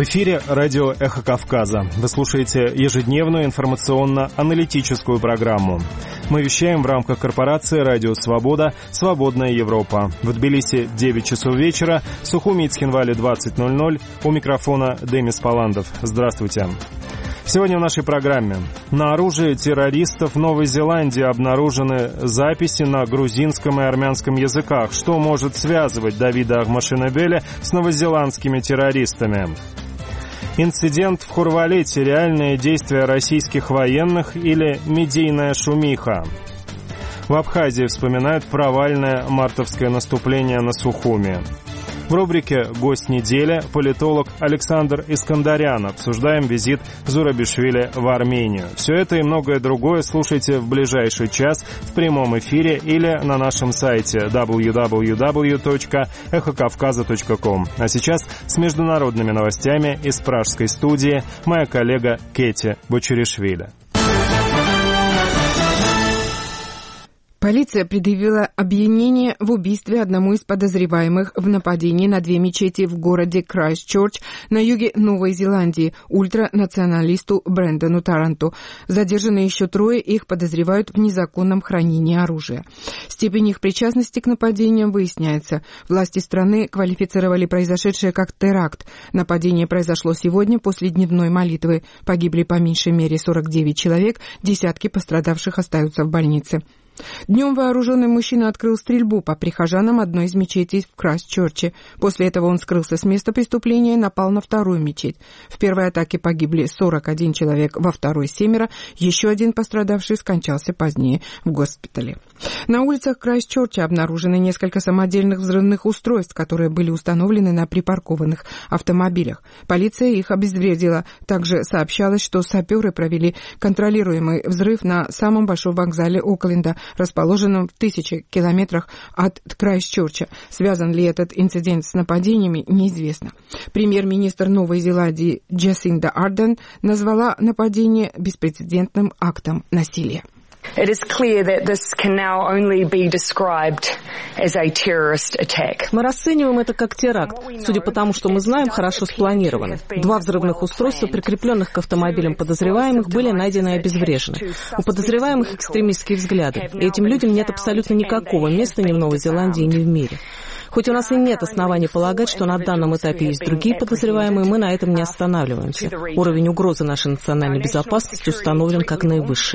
В эфире радио «Эхо Кавказа». Вы слушаете ежедневную информационно-аналитическую программу. Мы вещаем в рамках корпорации «Радио Свобода. Свободная Европа». В Тбилиси 9 часов вечера, в Сухуми и Цхинвале 20:00. У микрофона Демис Паландов. Здравствуйте. Сегодня в нашей программе. На оружии террористов в Новой Зеландии обнаружены записи на грузинском и армянском языках. Что может связывать Давида Ахмашинебеля с новозеландскими террористами? Инцидент в Хурвалете. Реальные действия российских военных или медийная шумиха? В Абхазии вспоминают провальное мартовское наступление на Сухуми. В рубрике «Гость недели» политолог Александр Искандарян. Обсуждаем визит Зурабишвили в Армению. Все это и многое другое слушайте в ближайший час в прямом эфире или на нашем сайте www.эхокавказа.ком. А сейчас с международными новостями из пражской студии моя коллега Кети Бочеришвили. Полиция предъявила обвинение в убийстве одному из подозреваемых в нападении на 2 мечети в городе Крайстчерч на юге Новой Зеландии ультранационалисту Брэндону Таранту. Задержаны еще 3, их подозревают в незаконном хранении оружия. Степень их причастности к нападениям выясняется. Власти страны квалифицировали произошедшее как теракт. Нападение произошло сегодня после дневной молитвы. Погибли по меньшей мере 49 человек, десятки пострадавших остаются в больнице. Днем вооруженный мужчина открыл стрельбу по прихожанам одной из мечетей в Крайстчерче. После этого он скрылся с места преступления и напал на 2-ю мечеть. В первой атаке погибли 41 человек, во второй 7. Еще один пострадавший скончался позднее в госпитале. На улицах Крайстчерча обнаружены несколько самодельных взрывных устройств, которые были установлены на припаркованных автомобилях. Полиция их обезвредила. Также сообщалось, что саперы провели контролируемый взрыв на самом большом вокзале Окленда, расположенном в 1000 километрах от Крайстчерча. Связан ли этот инцидент с нападениями, неизвестно. Премьер-министр Новой Зеландии Джасинда Ардерн назвала нападение беспрецедентным актом насилия. It is clear that this can now only be described as a terrorist attack. Мы расцениваем это как теракт, судя по тому, что мы знаем, хорошо спланированы. 2 взрывных устройства, прикрепленных к автомобилям подозреваемых, были найдены и обезврежены. У подозреваемых экстремистские взгляды, и этим людям нет абсолютно никакого места ни в Новой Зеландии, ни в мире. Хоть у нас и нет оснований полагать, что на данном этапе есть другие подозреваемые, мы на этом не останавливаемся. Уровень угрозы нашей национальной безопасности установлен как наивысший.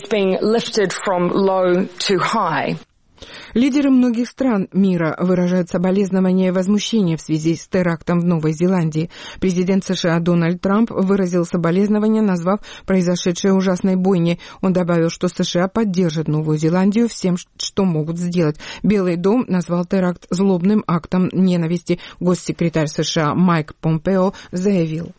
Лидеры многих стран мира выражают соболезнования и возмущение в связи с терактом в Новой Зеландии. Президент США Дональд Трамп выразил соболезнования, назвав произошедшее ужасной бойней. Он добавил, что США поддержит Новую Зеландию всем, что могут сделать. Белый дом назвал теракт злобным актом ненависти. Госсекретарь США Майк Помпео заявил: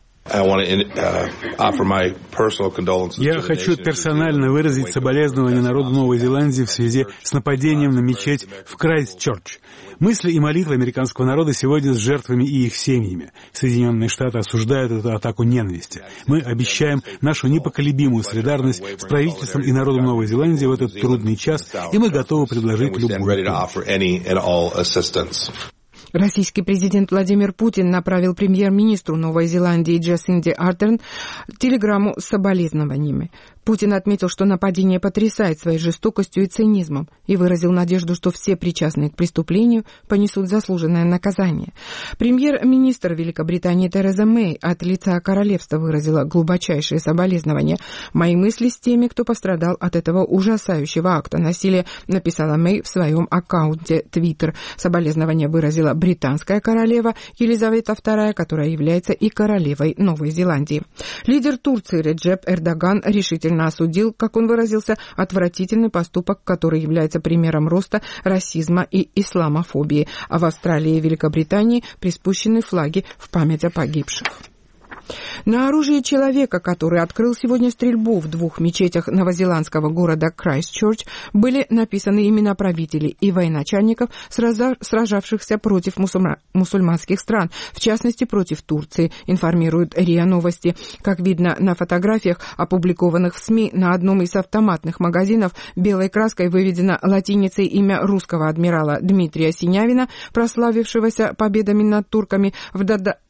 Я хочу персонально выразить соболезнования народу Новой Зеландии в связи с нападением на мечеть в Крайстчерч. Мысли и молитвы американского народа сегодня с жертвами и их семьями. Соединенные Штаты осуждают эту атаку ненависти. Мы обещаем нашу непоколебимую солидарность с правительством и народом Новой Зеландии в этот трудный час, и мы готовы предложить любую помощь. Российский президент Владимир Путин направил премьер-министру Новой Зеландии Джасинде Ардерн телеграмму с соболезнованиями. Путин отметил, что нападение потрясает своей жестокостью и цинизмом, и выразил надежду, что все причастные к преступлению понесут заслуженное наказание. Премьер-министр Великобритании Тереза Мэй от лица королевства выразила глубочайшие соболезнования. «Мои мысли с теми, кто пострадал от этого ужасающего акта насилия», написала Мэй в своем аккаунте Twitter. Соболезнования выразила британская королева Елизавета II, которая является и королевой Новой Зеландии. Лидер Турции Реджеп Эрдоган решительно осудил, как он выразился, отвратительный поступок, который является примером роста расизма и исламофобии. А в Австралии и Великобритании приспущены флаги в память о погибших. На оружии человека, который открыл сегодня стрельбу в 2 мечетях новозеландского города Крайстчерч, были написаны имена правителей и военачальников, сражавшихся против мусульманских стран, в частности против Турции, информируют РИА Новости. Как видно на фотографиях, опубликованных в СМИ, на одном из автоматных магазинов белой краской выведено латиницей имя русского адмирала Дмитрия Синявина, прославившегося победами над турками в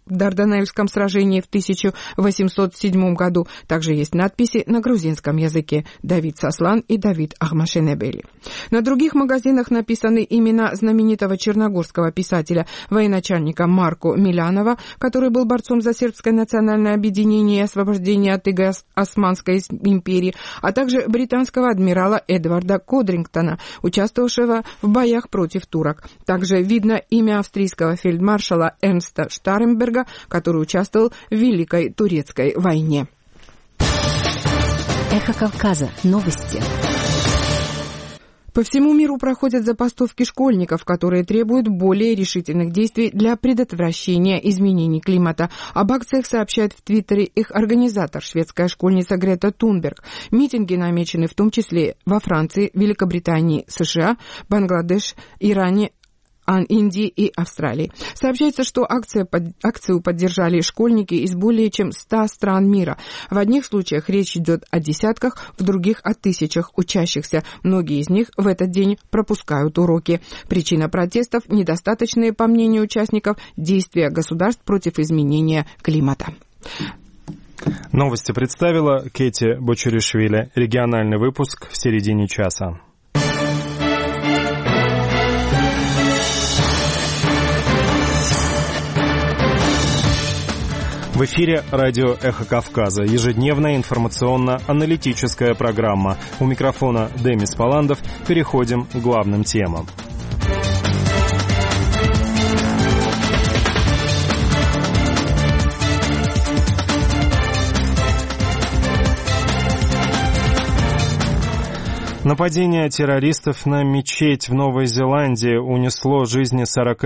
Дарданельском сражении в 1807 году. Также есть надписи на грузинском языке «Давид Саслан» и «Давид Ахмашенебели». На других магазинах написаны имена знаменитого черногорского писателя, военачальника Марко Милянова, который был борцом за сербское национальное объединение и освобождение от иго Османской империи, а также британского адмирала Эдварда Кодрингтона, участвовавшего в боях против турок. Также видно имя австрийского фельдмаршала Эрнста Штаренберга, который участвовал в Великой Турецкой войне. Эхо Кавказа. Новости. По всему миру проходят забастовки школьников, которые требуют более решительных действий для предотвращения изменений климата. Об акциях сообщает в Твиттере их организатор, шведская школьница Грета Тунберг. Митинги намечены в том числе во Франции, Великобритании, США, Бангладеш, Иране, Индии и Австралии. Сообщается, что акцию поддержали школьники из более чем 100 стран мира. В одних случаях речь идет о десятках, в других о тысячах учащихся. Многие из них в этот день пропускают уроки. Причина протестов – недостаточные, по мнению участников, действия государств против изменения климата. Новости представила Кэти Бочеришвили. Региональный выпуск в середине часа. В эфире радио «Эхо Кавказа». Ежедневная информационно-аналитическая программа. У микрофона Демис Паландов. Переходим к главным темам. Нападение террористов на мечеть в Новой Зеландии унесло жизни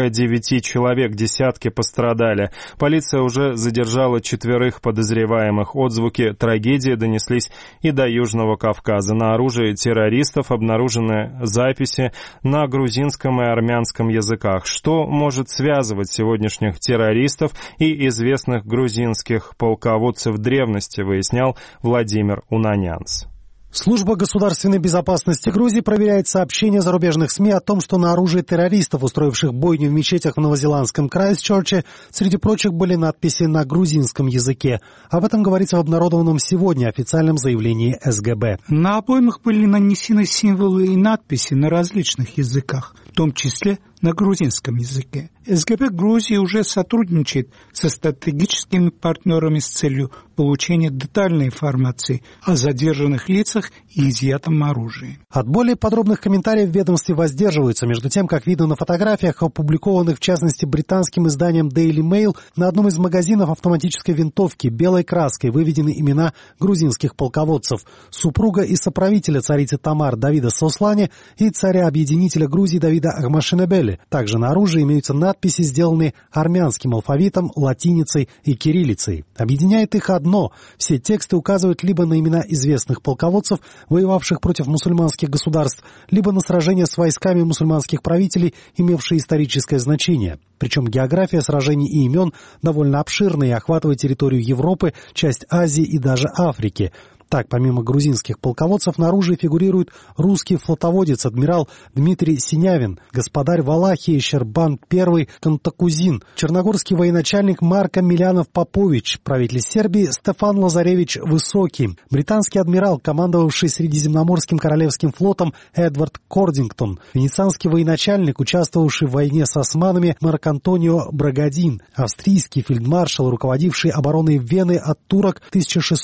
49 человек, десятки пострадали. Полиция уже задержала 4 подозреваемых. Отзвуки трагедии донеслись и до Южного Кавказа. На оружии террористов обнаружены записи на грузинском и армянском языках. Что может связывать сегодняшних террористов и известных грузинских полководцев древности, выяснял Владимир Унанянц. Служба государственной безопасности Грузии проверяет сообщения зарубежных СМИ о том, что на оружии террористов, устроивших бойню в мечетях в новозеландском Крайстчерче, среди прочих были надписи на грузинском языке. Об этом говорится в обнародованном сегодня официальном заявлении СГБ. На обоймах были нанесены символы и надписи на различных языках, в том числе на грузинском языке. СГБ Грузии уже сотрудничает со стратегическими партнерами с целью получения детальной информации о задержанных лицах и изъятом оружии. От более подробных комментариев в ведомстве воздерживаются. Между тем, как видно на фотографиях, опубликованных в частности британским изданием Daily Mail, на одном из магазинов автоматической винтовки белой краской выведены имена грузинских полководцев: супруга и соправителя царицы Тамар Давида Сослани и царя-объединителя Грузии Давида Ахмашенебели. Также на оружии имеются надписи, сделанные армянским алфавитом, латиницей и кириллицей. Объединяет их одно: все тексты указывают либо на имена известных полководцев, воевавших против мусульманских государств, либо на сражения с войсками мусульманских правителей, имевшие историческое значение. Причем география сражений и имен довольно обширная и охватывает территорию Европы, часть Азии и даже Африки. Так, помимо грузинских полководцев, на оружии фигурирует русский флотоводец адмирал Дмитрий Синявин, господарь Валахии Щербан I Кантакузин, черногорский военачальник Марко Милянов-Попович, правитель Сербии Стефан Лазаревич Высокий, британский адмирал, командовавший Средиземноморским королевским флотом Эдвард Кордингтон, венецианский военачальник, участвовавший в войне с османами Марк Антонио Брагадин, австрийский фельдмаршал, руководивший обороной Вены от турок в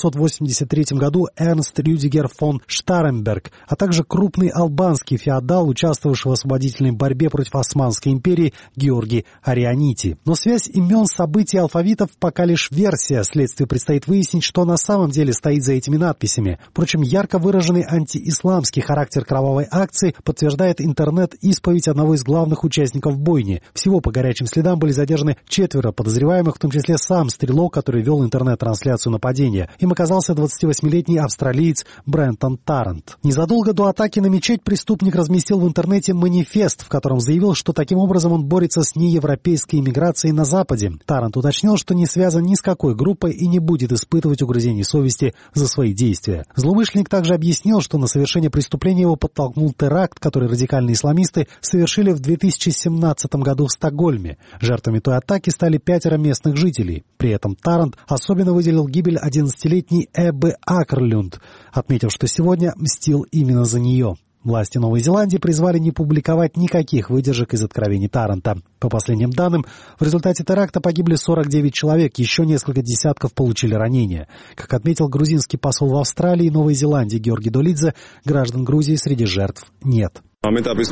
1683 году Эрнст Рюдигер фон Штаренберг, а также крупный албанский феодал, участвовавший в освободительной борьбе против Османской империи, Георгий Арианити. Но связь имен, событий и алфавитов пока лишь версия. Следствию предстоит выяснить, что на самом деле стоит за этими надписями. Впрочем, ярко выраженный антиисламский характер кровавой акции подтверждает интернет-исповедь одного из главных участников бойни. Всего по горячим следам были задержаны 4 подозреваемых, в том числе сам стрелок, который вел интернет-трансляцию нападения. Им оказался 28-летний 19-летний австралиец Брентон Тарант. Незадолго до атаки на мечеть преступник разместил в интернете манифест, в котором заявил, что таким образом он борется с неевропейской иммиграцией на Западе. Тарант уточнил, что не связан ни с какой группой и не будет испытывать угрызений совести за свои действия. Злоумышленник также объяснил, что на совершение преступления его подтолкнул теракт, который радикальные исламисты совершили в 2017 году в Стокгольме. Жертвами той атаки стали 5 местных жителей. При этом Тарант особенно выделил гибель 11-летней Эббы Акерлюнд, отметив, что сегодня мстил именно за нее. Власти Новой Зеландии призвали не публиковать никаких выдержек из откровений Таранта. По последним данным, в результате теракта погибли 49 человек, еще несколько десятков получили ранения. Как отметил грузинский посол в Австралии и Новой Зеландии Георгий Долидзе, граждан Грузии среди жертв нет. В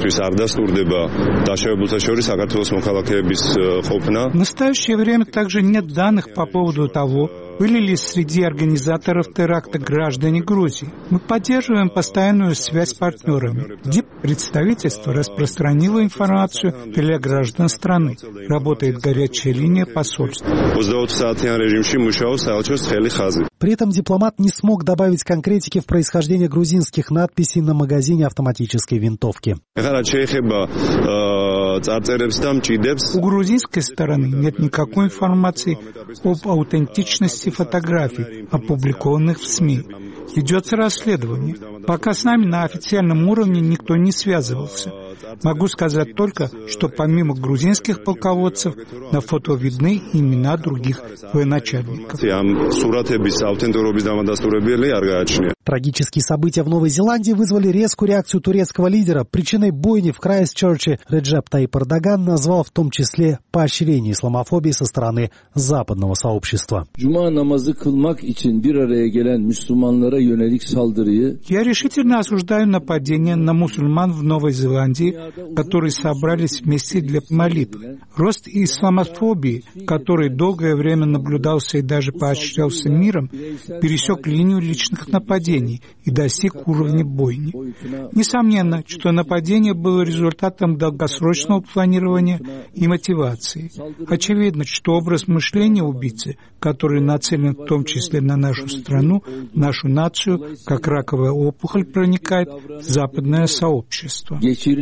настоящее время также нет данных по поводу того, были ли среди организаторов теракта граждане Грузии. Мы поддерживаем постоянную связь с партнерами. Диппредставительство распространило информацию для граждан страны. Работает горячая линия посольства. При этом дипломат не смог добавить конкретики в происхождение грузинских надписей на магазине автоматической винтовки. У грузинской стороны нет никакой информации об аутентичности фотографий, опубликованных в СМИ. Ведется расследование. Пока с нами на официальном уровне никто не связывался. Могу сказать только, что помимо грузинских полководцев на фото видны имена других военачальников. Трагические события в Новой Зеландии вызвали резкую реакцию турецкого лидера. Причиной бойни в Крайстчерче Реджеп Таyyip Эрдоган назвал в том числе поощрение исламофобии со стороны западного сообщества. Я решительно осуждаю нападение на мусульман в Новой Зеландии, которые собрались вместе для молитвы. Рост исламофобии, который долгое время наблюдался и даже поощрялся миром, пересек линию личных нападений и достиг уровня бойни. Несомненно, что нападение было результатом долгосрочного планирования и мотивации. Очевидно, что образ мышления убийцы, который нацелен в том числе на нашу страну, нашу нацию, как раковая опухоль, проникает в западное сообщество.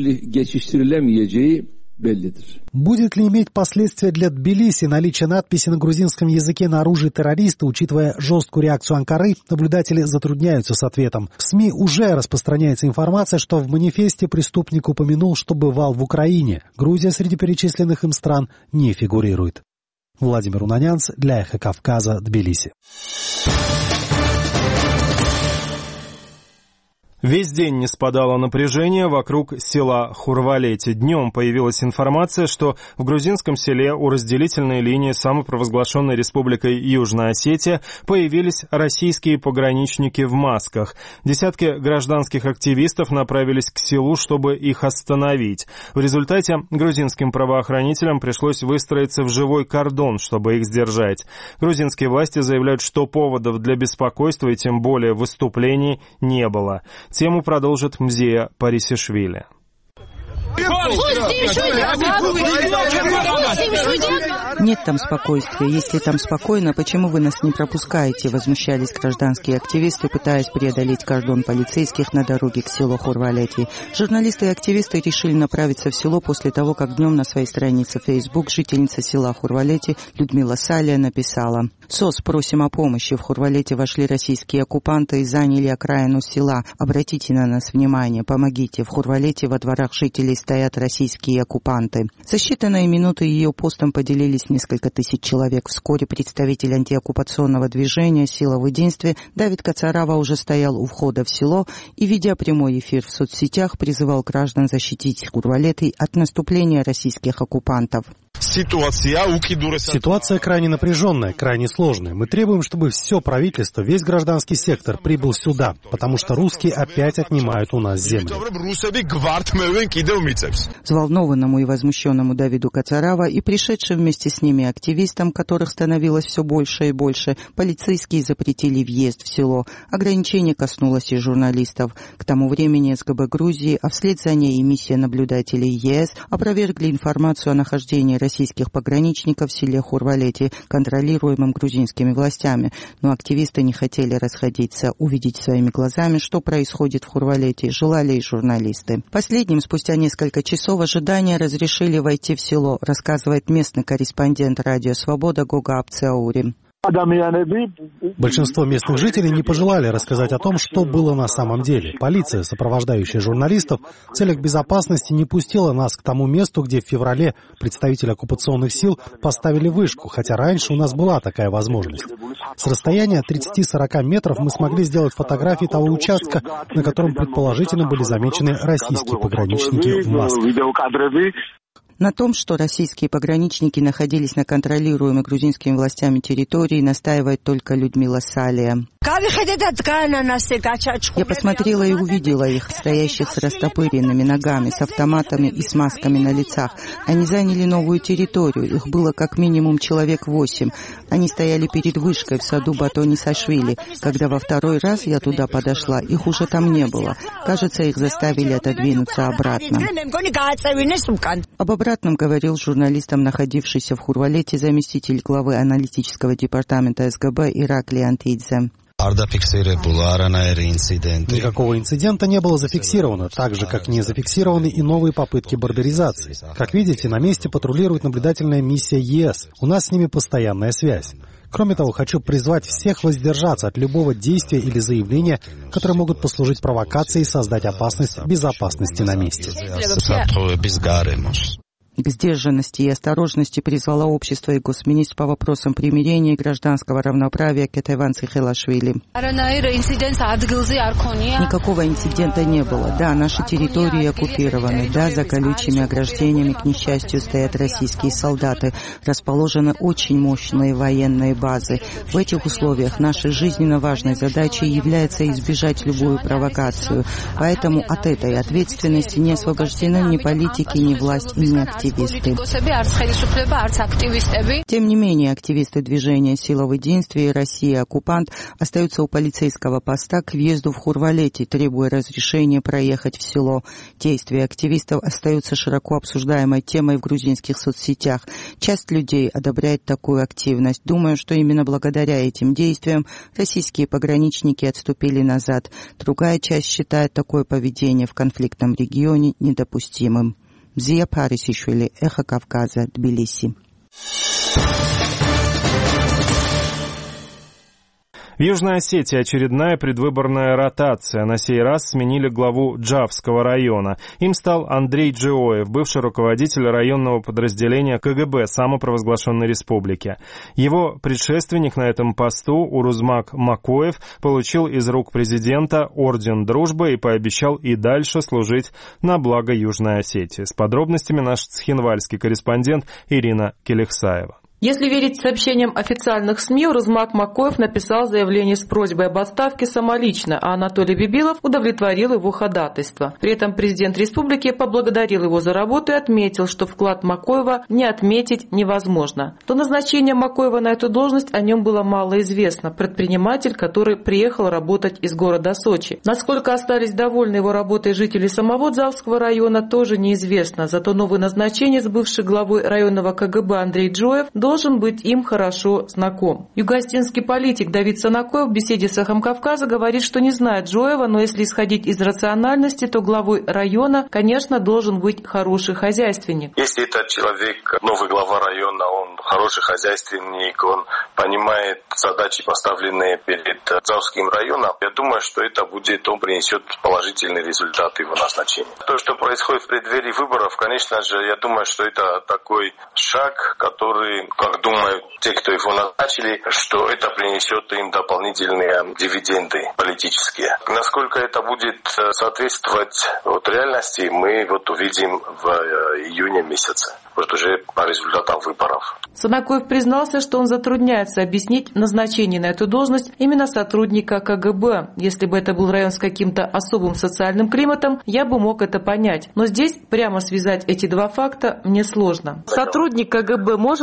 Будет ли иметь последствия для Тбилиси наличие надписи на грузинском языке на оружии террориста, учитывая жесткую реакцию Анкары, наблюдатели затрудняются с ответом. В СМИ уже распространяется информация, что в манифесте преступник упомянул, что бывал в Украине. Грузия среди перечисленных им стран не фигурирует. Владимир Унанянц для Эхо Кавказа, Тбилиси. Весь день не спадало напряжение вокруг села Хурвалети. Днем появилась информация, что в грузинском селе у разделительной линии самопровозглашенной республикой Южная Осетия появились российские пограничники в масках. Десятки гражданских активистов направились к селу, чтобы их остановить. В результате грузинским правоохранителям пришлось выстроиться в живой кордон, чтобы их сдержать. Грузинские власти заявляют, что поводов для беспокойства и тем более выступлений не было. Тему продолжит Мзея Парисишвили. Нет там спокойствия. Если там спокойно, почему вы нас не пропускаете? Возмущались гражданские активисты, пытаясь преодолеть кордон полицейских на дороге к селу Хурвалети. Журналисты и активисты решили направиться в село после того, как днем на своей странице Facebook жительница села Хурвалети Людмила Салия написала: «СОС, просим о помощи. В Хурвалете вошли российские оккупанты и заняли окраину села. Обратите на нас внимание, помогите. В Хурвалете во дворах жителей стоят российские оккупанты». За считанные минуты ее постом поделились несколько тысяч человек. Вскоре представитель антиоккупационного движения «Сила в единстве» Давид Кацарава уже стоял у входа в село и, ведя прямой эфир в соцсетях, призывал граждан защитить Хурвалети от наступления российских оккупантов. Ситуация крайне напряженная, крайне сложная. Мы требуем, чтобы все правительство, весь гражданский сектор прибыл сюда, потому что русские опять отнимают у нас землю. Взволнованному и возмущенному Давиду Кацарава и пришедшим вместе с ними активистам, которых становилось все больше и больше, полицейские запретили въезд в село. Ограничение коснулось и журналистов. К тому времени СГБ Грузии, а вслед за ней и миссия наблюдателей ЕС опровергли информацию о нахождении российских российских пограничников в селе Хурвалети, контролируемом грузинскими властями. Но активисты не хотели расходиться, увидеть своими глазами, что происходит в Хурвалети, желали и журналисты. Последним, спустя несколько часов ожидания, разрешили войти в село, рассказывает местный корреспондент «Радио Свобода» Гога Апциаури. Большинство местных жителей не пожелали рассказать о том, что было на самом деле. Полиция, сопровождающая журналистов, в целях безопасности не пустила нас к тому месту, где в феврале представители оккупационных сил поставили вышку, хотя раньше у нас была такая возможность. С расстояния 30-40 метров мы смогли сделать фотографии того участка, на котором предположительно были замечены российские пограничники в масках. На том, что российские пограничники находились на контролируемой грузинскими властями территории, настаивает только Людмила Салия. Я посмотрела и увидела их, стоящих с растопыренными ногами, с автоматами и с масками на лицах. Они заняли новую территорию, их было как минимум человек 8. Они стояли перед вышкой в саду Батони-Сашвили. Когда во второй раз я туда подошла, их уже там не было. Кажется, их заставили отодвинуться обратно. Об обратном говорил журналистам, находившийся в Хурвалете, заместитель главы аналитического департамента СГБ Иракли Антидзе. Никакого инцидента не было зафиксировано, так же, как не зафиксированы и новые попытки бордеризации. Как видите, на месте патрулирует наблюдательная миссия ЕС. У нас с ними постоянная связь. Кроме того, хочу призвать всех воздержаться от любого действия или заявления, которые могут послужить провокацией и создать опасность безопасности на месте. К сдержанности и осторожности призвала общество и госминистр по вопросам примирения и гражданского равноправия Кетеван Цихелашвили. Никакого инцидента не было. Да, наши территории оккупированы. Да, за колючими ограждениями, к несчастью, стоят российские солдаты. Расположены очень мощные военные базы. В этих условиях нашей жизненно важной задачей является избежать любую провокацию. Поэтому от этой ответственности не освобождены ни политики, ни власть, ни активисты. Тем не менее, активисты движения «Сила в единстве» и «Россия-оккупант» остаются у полицейского поста к въезду в Хурвалети, требуя разрешения проехать в село. Действия активистов остаются широко обсуждаемой темой в грузинских соцсетях. Часть людей одобряет такую активность. Думаю, что именно благодаря этим действиям российские пограничники отступили назад. Другая часть считает такое поведение в конфликтном регионе недопустимым. Зия Парисишвили, Эхо Кавказа, Тбилиси. В Южной Осетии очередная предвыборная ротация. На сей раз сменили главу Джавского района. Им стал Андрей Джиоев, бывший руководитель районного подразделения КГБ самопровозглашенной республики. Его предшественник на этом посту, Урузмак Макоев, получил из рук президента орден Дружбы и пообещал и дальше служить на благо Южной Осетии. С подробностями наш цхинвальский корреспондент Ирина Келехсаева. Если верить сообщениям официальных СМИ, Урузмак Макоев написал заявление с просьбой об отставке самолично, а Анатолий Бибилов удовлетворил его ходатайство. При этом президент республики поблагодарил его за работу и отметил, что вклад Макоева не отметить невозможно. До назначения Макоева на эту должность о нем было мало известно. Предприниматель, который приехал работать из города Сочи. Насколько остались довольны его работой жители самого Джавского района, тоже неизвестно. Зато новое назначение с бывшей главой районного КГБ Андрей Джоев должен быть им хорошо знаком. Югостинский политик Давид Санакоев в беседе с «Эхом Кавказа» говорит, что не знает Джоева, но если исходить из рациональности, то главой района, конечно, должен быть хороший хозяйственник. Если этот человек, новый глава района, он хороший хозяйственник, он понимает задачи, поставленные перед Джавским районом, я думаю, что это будет, он принесет положительный результат его назначения. То, что происходит в преддверии выборов, конечно же, я думаю, что это такой шаг, который, как думают те, кто его назначили, что это принесет им дополнительные дивиденды политические. Насколько это будет соответствовать реальности, мы увидим в июне месяце, уже по результатам выборов. Санакоев признался, что он затрудняется объяснить назначение на эту должность именно сотрудника КГБ. Если бы это был район с каким-то особым социальным климатом, я бы мог это понять. Но здесь прямо связать эти два факта мне сложно. Сотрудник КГБ может быть хорошим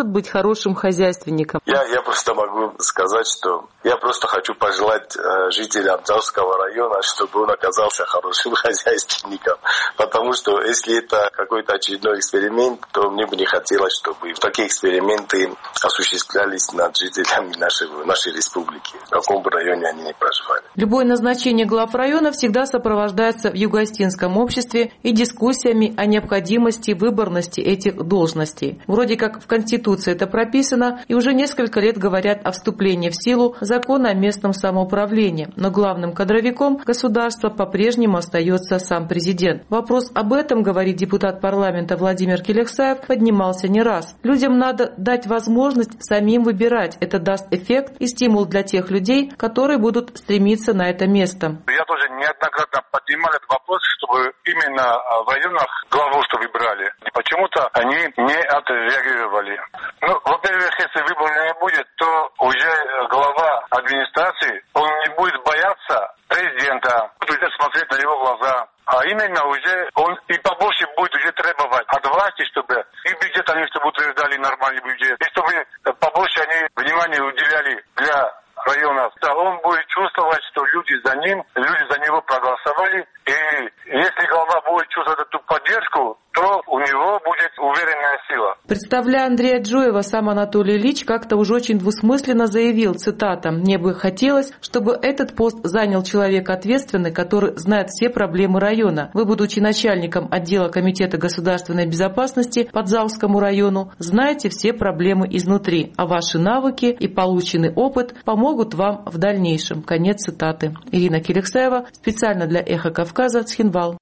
хорошим хозяйственником. Я просто могу сказать, что я просто хочу пожелать жителям Абзалского района, чтобы он оказался хорошим хозяйственником. Потому что если это какой-то очередной эксперимент, то мне бы не хотелось, чтобы такие эксперименты осуществлялись над жителями нашей республики, в каком бы районе они ни проживали. Любое назначение глав района всегда сопровождается в югоостинском обществе и дискуссиями о необходимости и выборности этих должностей. Вроде как в Конституции это прописано, и уже несколько лет говорят о вступлении в силу закона о местном самоуправлении, но главным кадровиком государства по-прежнему остается сам президент. Вопрос об этом, говорит депутат парламента Владимир Келексаев, поднимался не раз. Людям надо дать возможность самим выбирать. Это даст эффект и стимул для тех людей, которые будут стремиться на это место. Я тоже неоднократно поднимал этот вопрос, чтобы именно в районах главу что выбирали. И почему-то они не отреагировали. Во-первых, если выбора не будет, то уже глава администрации, он не будет бояться президента, будет смотреть на его глаза. А именно уже он и побольше будет уже требовать от власти, чтобы и бюджет они чтобы утверждали нормальный бюджет, и чтобы побольше они внимания уделяли для районов. Да, он будет чувствовать, что люди за ним, люди за него проголосовали, и если глава будет чувствовать эту поддержку, то у него будет уверенная сила. Представляя Андрея Джоева, сам Анатолий Ильич как-то уже очень двусмысленно заявил, цитата, «Мне бы хотелось, чтобы этот пост занял человек ответственный, который знает все проблемы района. Вы, будучи начальником отдела Комитета государственной безопасности по Абзалскому району, знаете все проблемы изнутри, а ваши навыки и полученный опыт помогут вам в дальнейшем». Конец цитаты. Ирина Келексаева, специально для «Эхо Кавказа», Цхинвал.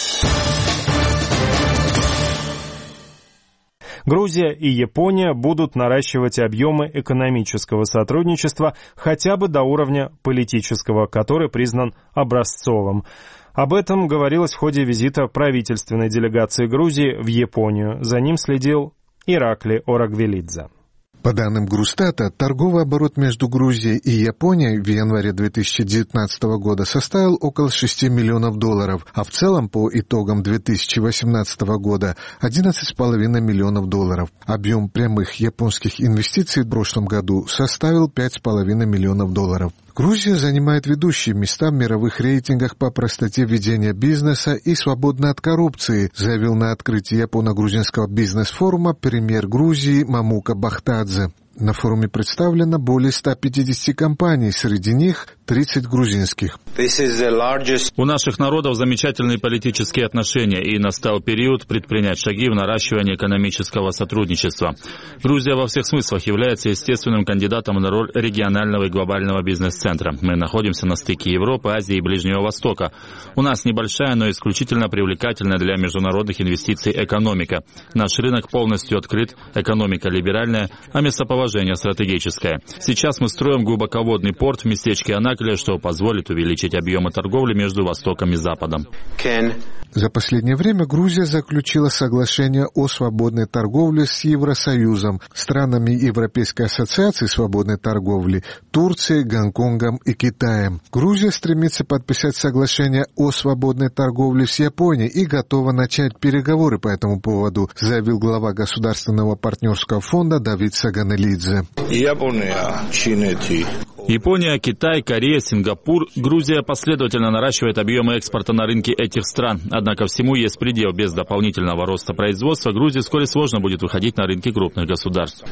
Грузия и Япония будут наращивать объемы экономического сотрудничества хотя бы до уровня политического, который признан образцовым. Об этом говорилось в ходе визита правительственной делегации Грузии в Японию. За ним следил Иракли Орагвелидзе. По данным Грустата, торговый оборот между Грузией и Японией в январе 2019 года составил около $6 миллионов, а в целом по итогам 2018 года $11,5 миллионов. Объем прямых японских инвестиций в прошлом году составил $5,5 миллионов. Грузия занимает ведущие места в мировых рейтингах по простоте ведения бизнеса и свободна от коррупции, заявил на открытии японо-грузинского бизнес-форума премьер Грузии Мамука Бахтадзе. На форуме представлено более 150 компаний, среди них 30 грузинских. У наших народов замечательные политические отношения, и настал период предпринять шаги в наращивании экономического сотрудничества. Грузия во всех смыслах является естественным кандидатом на роль регионального и глобального бизнес-центра. Мы находимся на стыке Европы, Азии и Ближнего Востока. У нас небольшая, но исключительно привлекательная для международных инвестиций экономика. Наш рынок полностью открыт, экономика либеральная, а местоположение стратегическое. Сейчас мы строим глубоководный порт в местечке Анаклия, что позволит увеличить объемы торговли между Востоком и Западом. За последнее время Грузия заключила соглашение о свободной торговле с Евросоюзом, странами Европейской ассоциации свободной торговли, Турцией, Гонконгом и Китаем. Грузия стремится подписать соглашение о свободной торговле с Японией и готова начать переговоры по этому поводу, заявил глава Государственного партнерского фонда Давид Саганелидзе. Япония, Китай, Корея, Сингапур. Грузия последовательно наращивает объемы экспорта на рынке этих стран. Однако всему есть предел. Без дополнительного роста производства Грузии вскоре сложно будет выходить на рынки крупных государств.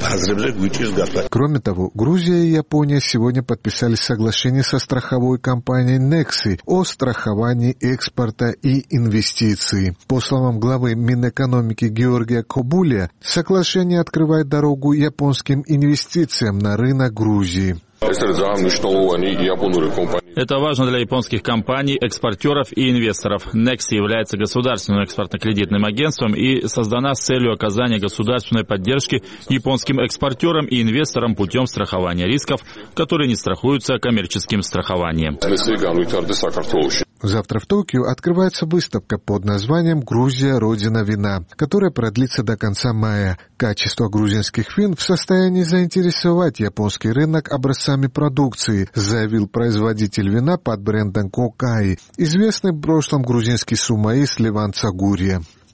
Кроме того, Грузия и Япония сегодня подписали соглашение со страховой компанией Nexi о страховании экспорта и инвестиций. По словам главы Минэкономики Георгия Кобулия, соглашение открывает дорогу японским инвестициям на рынок Грузии. Это важно для японских компаний, экспортеров и инвесторов. Nexi является государственным экспортно-кредитным агентством и создана с целью оказания государственной поддержки японским экспортерам и инвесторам путем страхования рисков, которые не страхуются коммерческим страхованием. Завтра в Токио открывается выставка под названием «Грузия. Родина вина», которая продлится до конца мая. Качество грузинских вин в состоянии заинтересовать японский рынок образцами продукции, заявил производитель вина под брендом Кокай, известный в прошлом грузинский суммаист Леван Цагурия. В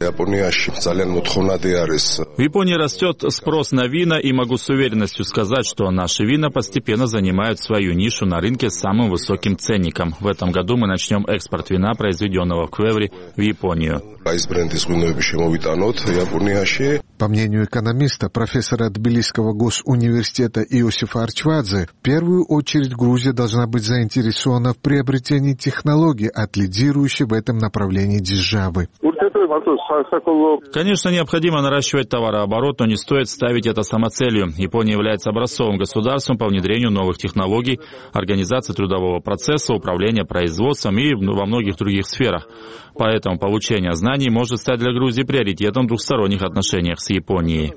Японии растет спрос на вина, и могу с уверенностью сказать, что наши вина постепенно занимают свою нишу на рынке с самым высоким ценником. В этом году мы начнем экспорт вина, произведенного в Квеври, в Японию. По мнению экономиста, профессора Тбилисского госуниверситета Иосифа Арчвадзе, в первую очередь Грузия должна быть заинтересована в приобретении технологий от лидирующей в этом направлении державы. Конечно, необходимо наращивать товарооборот, но не стоит ставить это самоцелью. Япония является образцовым государством по внедрению новых технологий, организации трудового процесса, управления производством и во многих других сферах. Поэтому получение знаний может стать для Грузии приоритетом в двухсторонних отношениях с Японией.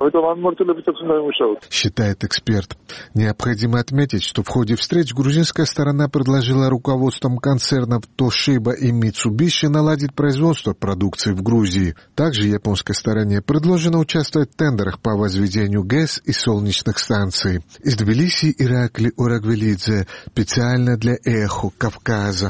Считает эксперт. Необходимо отметить, что в ходе встреч грузинская сторона предложила руководством концернов Toshiba и Mitsubishi наладить производство продукции в Грузии. Также японской стороне предложено участвовать в тендерах по возведению ГЭС и солнечных станций. Из Тбилиси Иракли Урагвелидзе, специально для «Эхо Кавказа».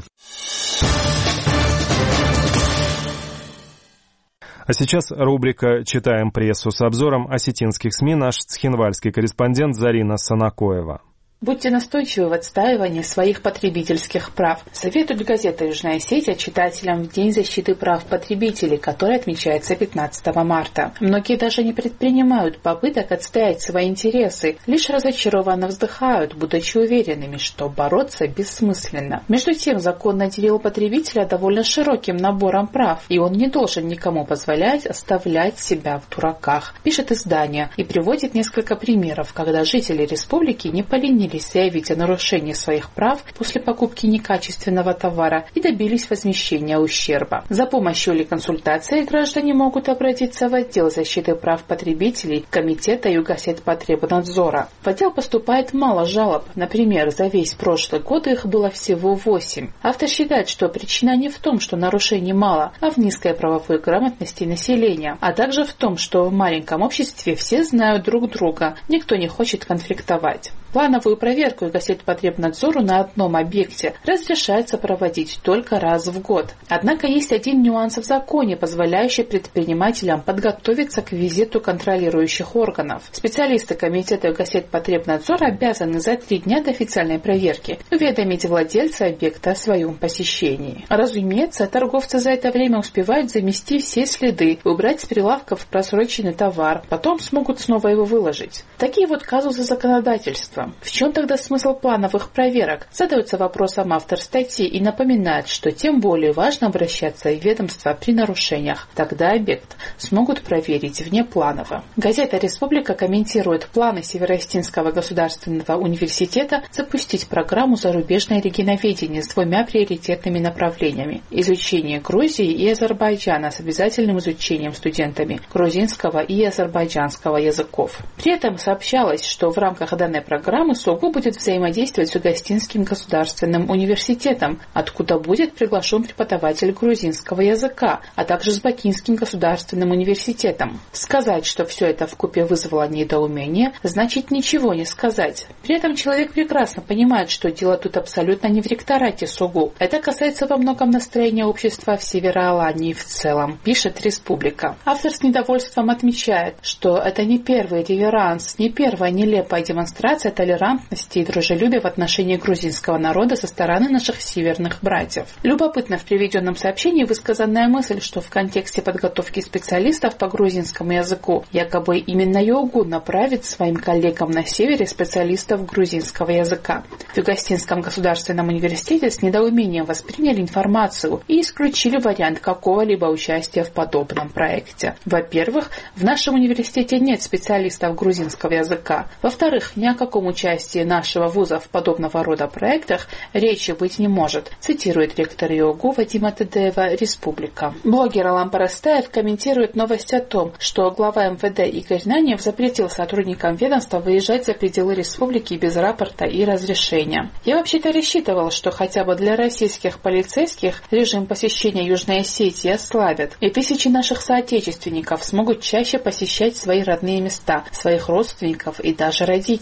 А сейчас рубрика «Читаем прессу» с обзором осетинских СМИ наш цхинвальский корреспондент Зарина Санакоева. Будьте настойчивы в отстаивании своих потребительских прав. Советует газета «Южная Осетия» читателям в День защиты прав потребителей, который отмечается 15 марта. Многие даже не предпринимают попыток отстоять свои интересы, лишь разочарованно вздыхают, будучи уверенными, что бороться бессмысленно. Между тем, закон наделил потребителя довольно широким набором прав, и он не должен никому позволять оставлять себя в дураках, пишет издание, и приводит несколько примеров, когда жители республики не поленились заявить о нарушении своих прав после покупки некачественного товара и добились возмещения ущерба. За помощью или консультацией граждане могут обратиться в отдел защиты прав потребителей Комитета Югосетпотребнадзора. В отдел поступает мало жалоб, например, за весь прошлый год их было всего 8. Автор считает, что причина не в том, что нарушений мало, а в низкой правовой грамотности населения, а также в том, что в маленьком обществе все знают друг друга, никто не хочет конфликтовать. Плановую проверку Югосетпотребнадзору на одном объекте разрешается проводить только раз в год. Однако есть один нюанс в законе, позволяющий предпринимателям подготовиться к визиту контролирующих органов. Специалисты Комитета Югосетпотребнадзора обязаны за 3 дня до официальной проверки уведомить владельца объекта о своем посещении. Разумеется, торговцы за это время успевают замести все следы, убрать с прилавков просроченный товар, потом смогут снова его выложить. Такие вот казусы законодательства. В чем тогда смысл плановых проверок? Задается вопросом автор статьи и напоминает, что тем более важно обращаться в ведомство при нарушениях. Тогда объект смогут проверить внепланово. Газета «Республика» комментирует планы Северо-Остинского государственного университета запустить программу зарубежное регионоведение с 2 приоритетными направлениями: изучение Грузии и Азербайджана с обязательным изучением студентами грузинского и азербайджанского языков. При этом сообщалось, что в рамках данной программы СОГУ будет взаимодействовать с Юго-Остинским государственным университетом, откуда будет приглашен преподаватель грузинского языка, а также с Бакинским государственным университетом. Сказать, что все это вкупе вызвало недоумение, значит ничего не сказать. При этом человек прекрасно понимает, что дело тут абсолютно не в ректорате СОГУ. Это касается во многом настроения общества в Северо-Алании в целом, пишет «Республика». Автор с недовольством отмечает, что это не первый реверанс, не первая нелепая демонстрация толерантности и дружелюбия в отношении грузинского народа со стороны наших северных братьев. Любопытно в приведенном сообщении высказанная мысль, что в контексте подготовки специалистов по грузинскому языку якобы именно ЮГУ направит своим коллегам на севере специалистов грузинского языка. В Юго-Остинском государственном университете с недоумением восприняли информацию и исключили вариант какого-либо участия в подобном проекте. Во-первых, в нашем университете нет специалистов грузинского языка. Во-вторых, ни о каком участии нашего вуза в подобного рода проектах речи быть не может, цитирует ректор ЮГУ Вадима Тедеева, «Республика». Блогер Алан Парастаев комментирует новость о том, что глава МВД Игорь Нанев запретил сотрудникам ведомства выезжать за пределы республики без рапорта и разрешения. Я вообще-то рассчитывал, что хотя бы для российских полицейских режим посещения Южной Осетии ослабят, и тысячи наших соотечественников смогут чаще посещать свои родные места, своих родственников и даже родителей.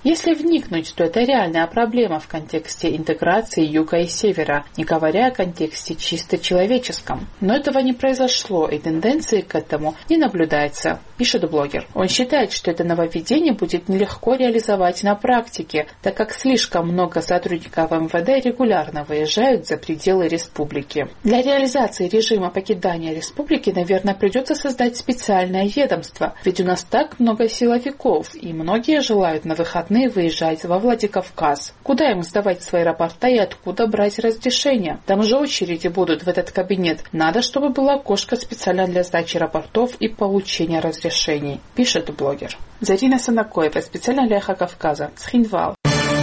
Если вникнуть, то это реальная проблема в контексте интеграции юга и севера, не говоря о контексте чисто человеческом. Но этого не произошло, и тенденции к этому не наблюдается, пишет блогер. Он считает, что это нововведение будет нелегко реализовать на практике, так как слишком много сотрудников МВД регулярно выезжают за пределы республики. Для реализации режима покидания республики, наверное, придется создать специальное ведомство, ведь у нас так много силовиков, и многие желают на выходные выезжать во Владикавказ. Куда им сдавать свои рапорта и откуда брать разрешения? Там же очереди будут в этот кабинет. Надо, чтобы было окошко специально для сдачи рапортов и получения разрешений, пишет блогер. Зарина Санакоева, специально для Эхо Кавказа, Цхинвал.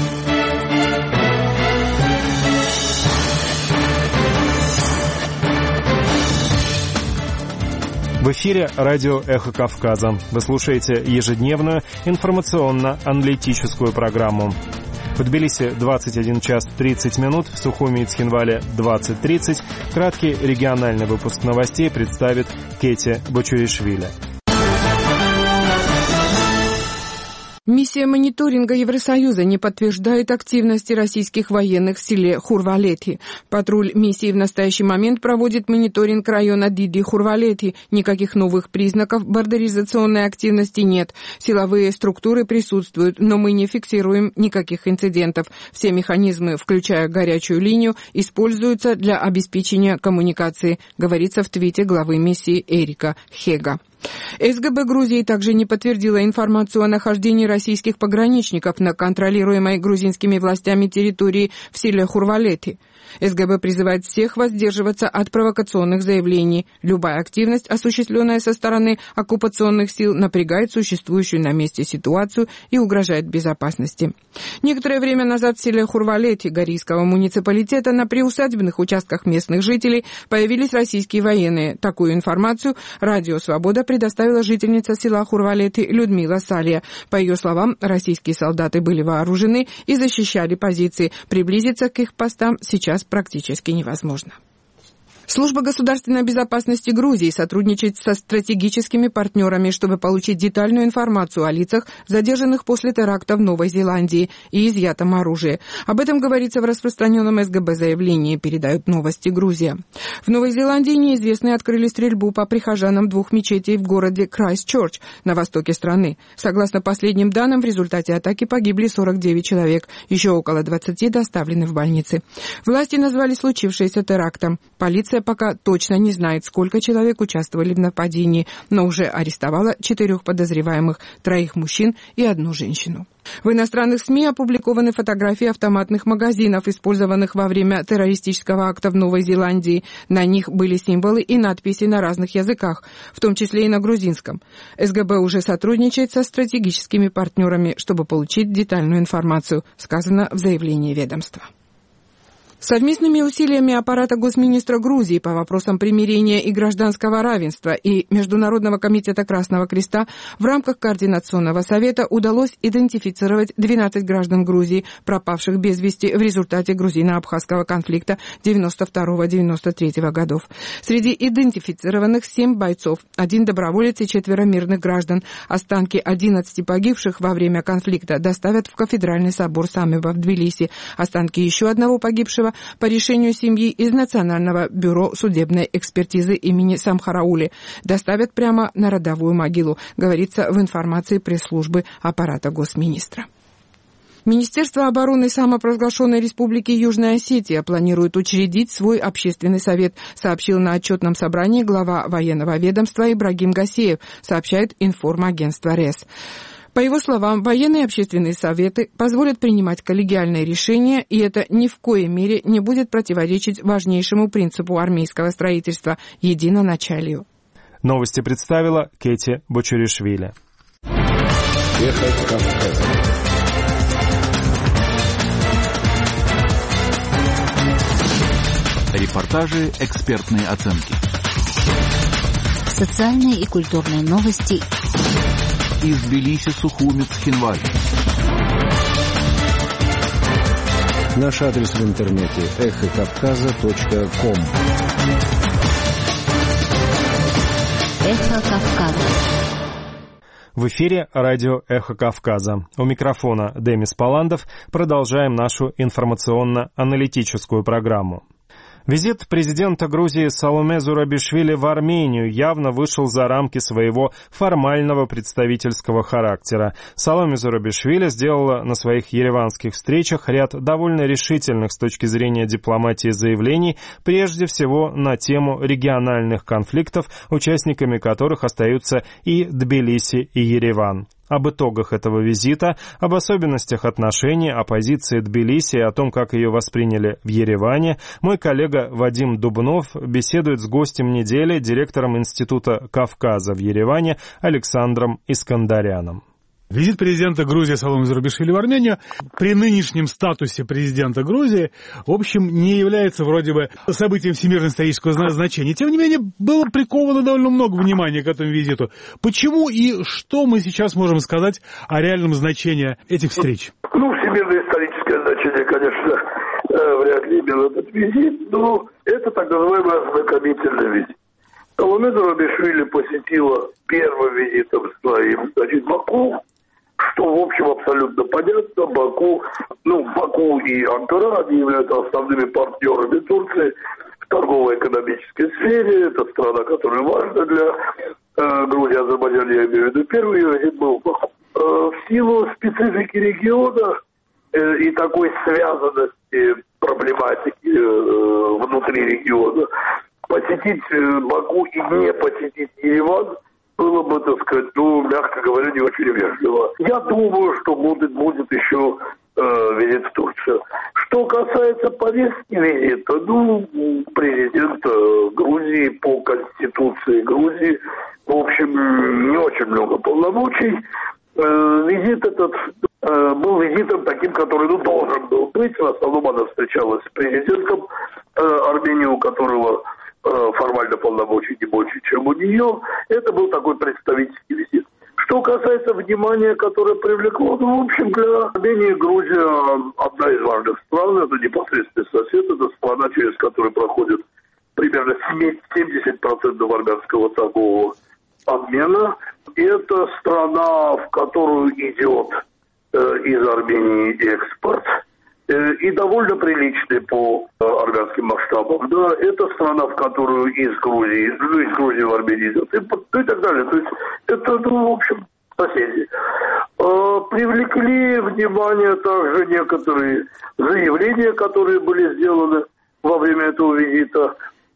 В эфире радио «Эхо Кавказа». Вы слушаете ежедневную информационно-аналитическую программу. В Тбилиси 21 час 30 минут, в Сухуми и Цхинвале 20:30. Краткий региональный выпуск новостей представит Кети Бочуришвили. Миссия мониторинга Евросоюза не подтверждает активности российских военных в селе Хурвалети. Патруль миссии в настоящий момент проводит мониторинг района Диди-Хурвалети. Никаких новых признаков бордеризационной активности нет. Силовые структуры присутствуют, но мы не фиксируем никаких инцидентов. Все механизмы, включая горячую линию, используются для обеспечения коммуникации, говорится в твите главы миссии Эрика Хега. СГБ Грузии также не подтвердила информацию о нахождении российских пограничников на контролируемой грузинскими властями территории в селе Хурвалети. СГБ призывает всех воздерживаться от провокационных заявлений. Любая активность, осуществленная со стороны оккупационных сил, напрягает существующую на месте ситуацию и угрожает безопасности. Некоторое время назад в селе Хурвалети Горийского муниципалитета на приусадебных участках местных жителей появились российские военные. Такую информацию Радио Свобода предоставила жительница села Хурвалети Людмила Салия. По ее словам, российские солдаты были вооружены и защищали позиции. Приблизиться к их постам сейчас практически невозможно. Служба государственной безопасности Грузии сотрудничает со стратегическими партнерами, чтобы получить детальную информацию о лицах, задержанных после теракта в Новой Зеландии и изъятом оружии. Об этом говорится в распространенном СГБ заявлении, передают Новости Грузия. В Новой Зеландии неизвестные открыли стрельбу по прихожанам двух мечетей в городе Крайстчерч на востоке страны. Согласно последним данным, в результате атаки погибли 49 человек, еще около 20 доставлены в больницы. Власти назвали случившееся терактом. Полиция пока точно не знает, сколько человек участвовали в нападении, но уже арестовала 4 подозреваемых, 3 мужчин и 1 женщину. В иностранных СМИ опубликованы фотографии автоматных магазинов, использованных во время террористического акта в Новой Зеландии. На них были символы и надписи на разных языках, в том числе и на грузинском. СГБ уже сотрудничает со стратегическими партнерами, чтобы получить детальную информацию, сказано в заявлении ведомства. Совместными усилиями аппарата Госминистра Грузии по вопросам примирения и гражданского равенства и Международного комитета Красного Креста в рамках Координационного совета удалось идентифицировать 12 граждан Грузии, пропавших без вести в результате грузино-абхазского конфликта 92-93 годов. Среди идентифицированных 7 бойцов, 1 доброволец и 4 мирных граждан. Останки 11 погибших во время конфликта доставят в кафедральный собор Самеба в Тбилиси. Останки еще одного погибшего по решению семьи из Национального бюро судебной экспертизы имени Самхараули доставят прямо на родовую могилу, говорится в информации пресс-службы аппарата Госминистра. Министерство обороны самопровозглашенной Республики Южная Осетия планирует учредить свой общественный совет, сообщил на отчетном собрании глава военного ведомства Ибрагим Гасеев, сообщает информагентство РЕС. По его словам, военные общественные советы позволят принимать коллегиальные решения, и это ни в коей мере не будет противоречить важнейшему принципу армейского строительства – единоначалию. Новости представила Кети Бочуришвили. Репортажи, экспертные оценки. Социальные и культурные новости из Тбилиси, Сухуми, Цхинваль. Наш адрес в интернете эхокавказа.ком. Эхо Кавказа. В эфире радио «Эхо Кавказа». У микрофона Демис Паландов. Продолжаем нашу информационно-аналитическую программу. Визит президента Грузии Саломе Зурабишвили в Армению явно вышел за рамки своего формального представительского характера. Саломе Зурабишвили сделала на своих ереванских встречах ряд довольно решительных с точки зрения дипломатии заявлений, прежде всего на тему региональных конфликтов, участниками которых остаются и Тбилиси, и Ереван. Об итогах этого визита, об особенностях отношений, о позиции Тбилиси и о том, как ее восприняли в Ереване, мой коллега Вадим Дубнов беседует с гостем недели, директором Института Кавказа в Ереване Александром Искандаряном. Визит президента Грузии Саломе Зурабишвили в Армению при нынешнем статусе президента Грузии, в общем, не является вроде бы событием всемирно-исторического значения. Тем не менее, было приковано довольно много внимания к этому визиту. Почему и что мы сейчас можем сказать о реальном значении этих встреч? Всемирно-историческое значение, конечно, вряд ли имел этот визит, но это так называемый ознакомительный визит. Саломе Зурабишвили посетила первым визитом своим, Баку, что, в общем, абсолютно понятно. Баку и Анкара, они являются основными партнерами Турции в торгово-экономической сфере. Это страна, которая важна для Грузии, Азербайджана, я имею в виду. Первый ее визит был в Баку. В силу специфики региона и такой связанности проблематики внутри региона, посетить Баку и не посетить Ереван было бы, так сказать, мягко говоря, не очень вежливо. Я думаю, что будет еще визит в Турцию. Что касается повестки визита, президент Грузии по Конституции Грузии, в общем, не очень много полномочий. Визит этот был визитом таким, который должен был быть. В основном она встречалась с президентом Армении, у которого формально полномочий не больше, чем у нее. Это был такой представительский визит. Что касается внимания, которое привлекло, в общем, для Армении Грузия одна из важных стран, это непосредственный сосед, это страна, через которую проходит примерно 70% армянского торгового обмена. Это страна, в которую идет из Армении экспорт, и довольно приличный по армянским масштабам. Да, это страна, в которую из Грузии в Армению идет, и так далее. То есть это, в общем, соседи. Привлекли внимание также некоторые заявления, которые были сделаны во время этого визита.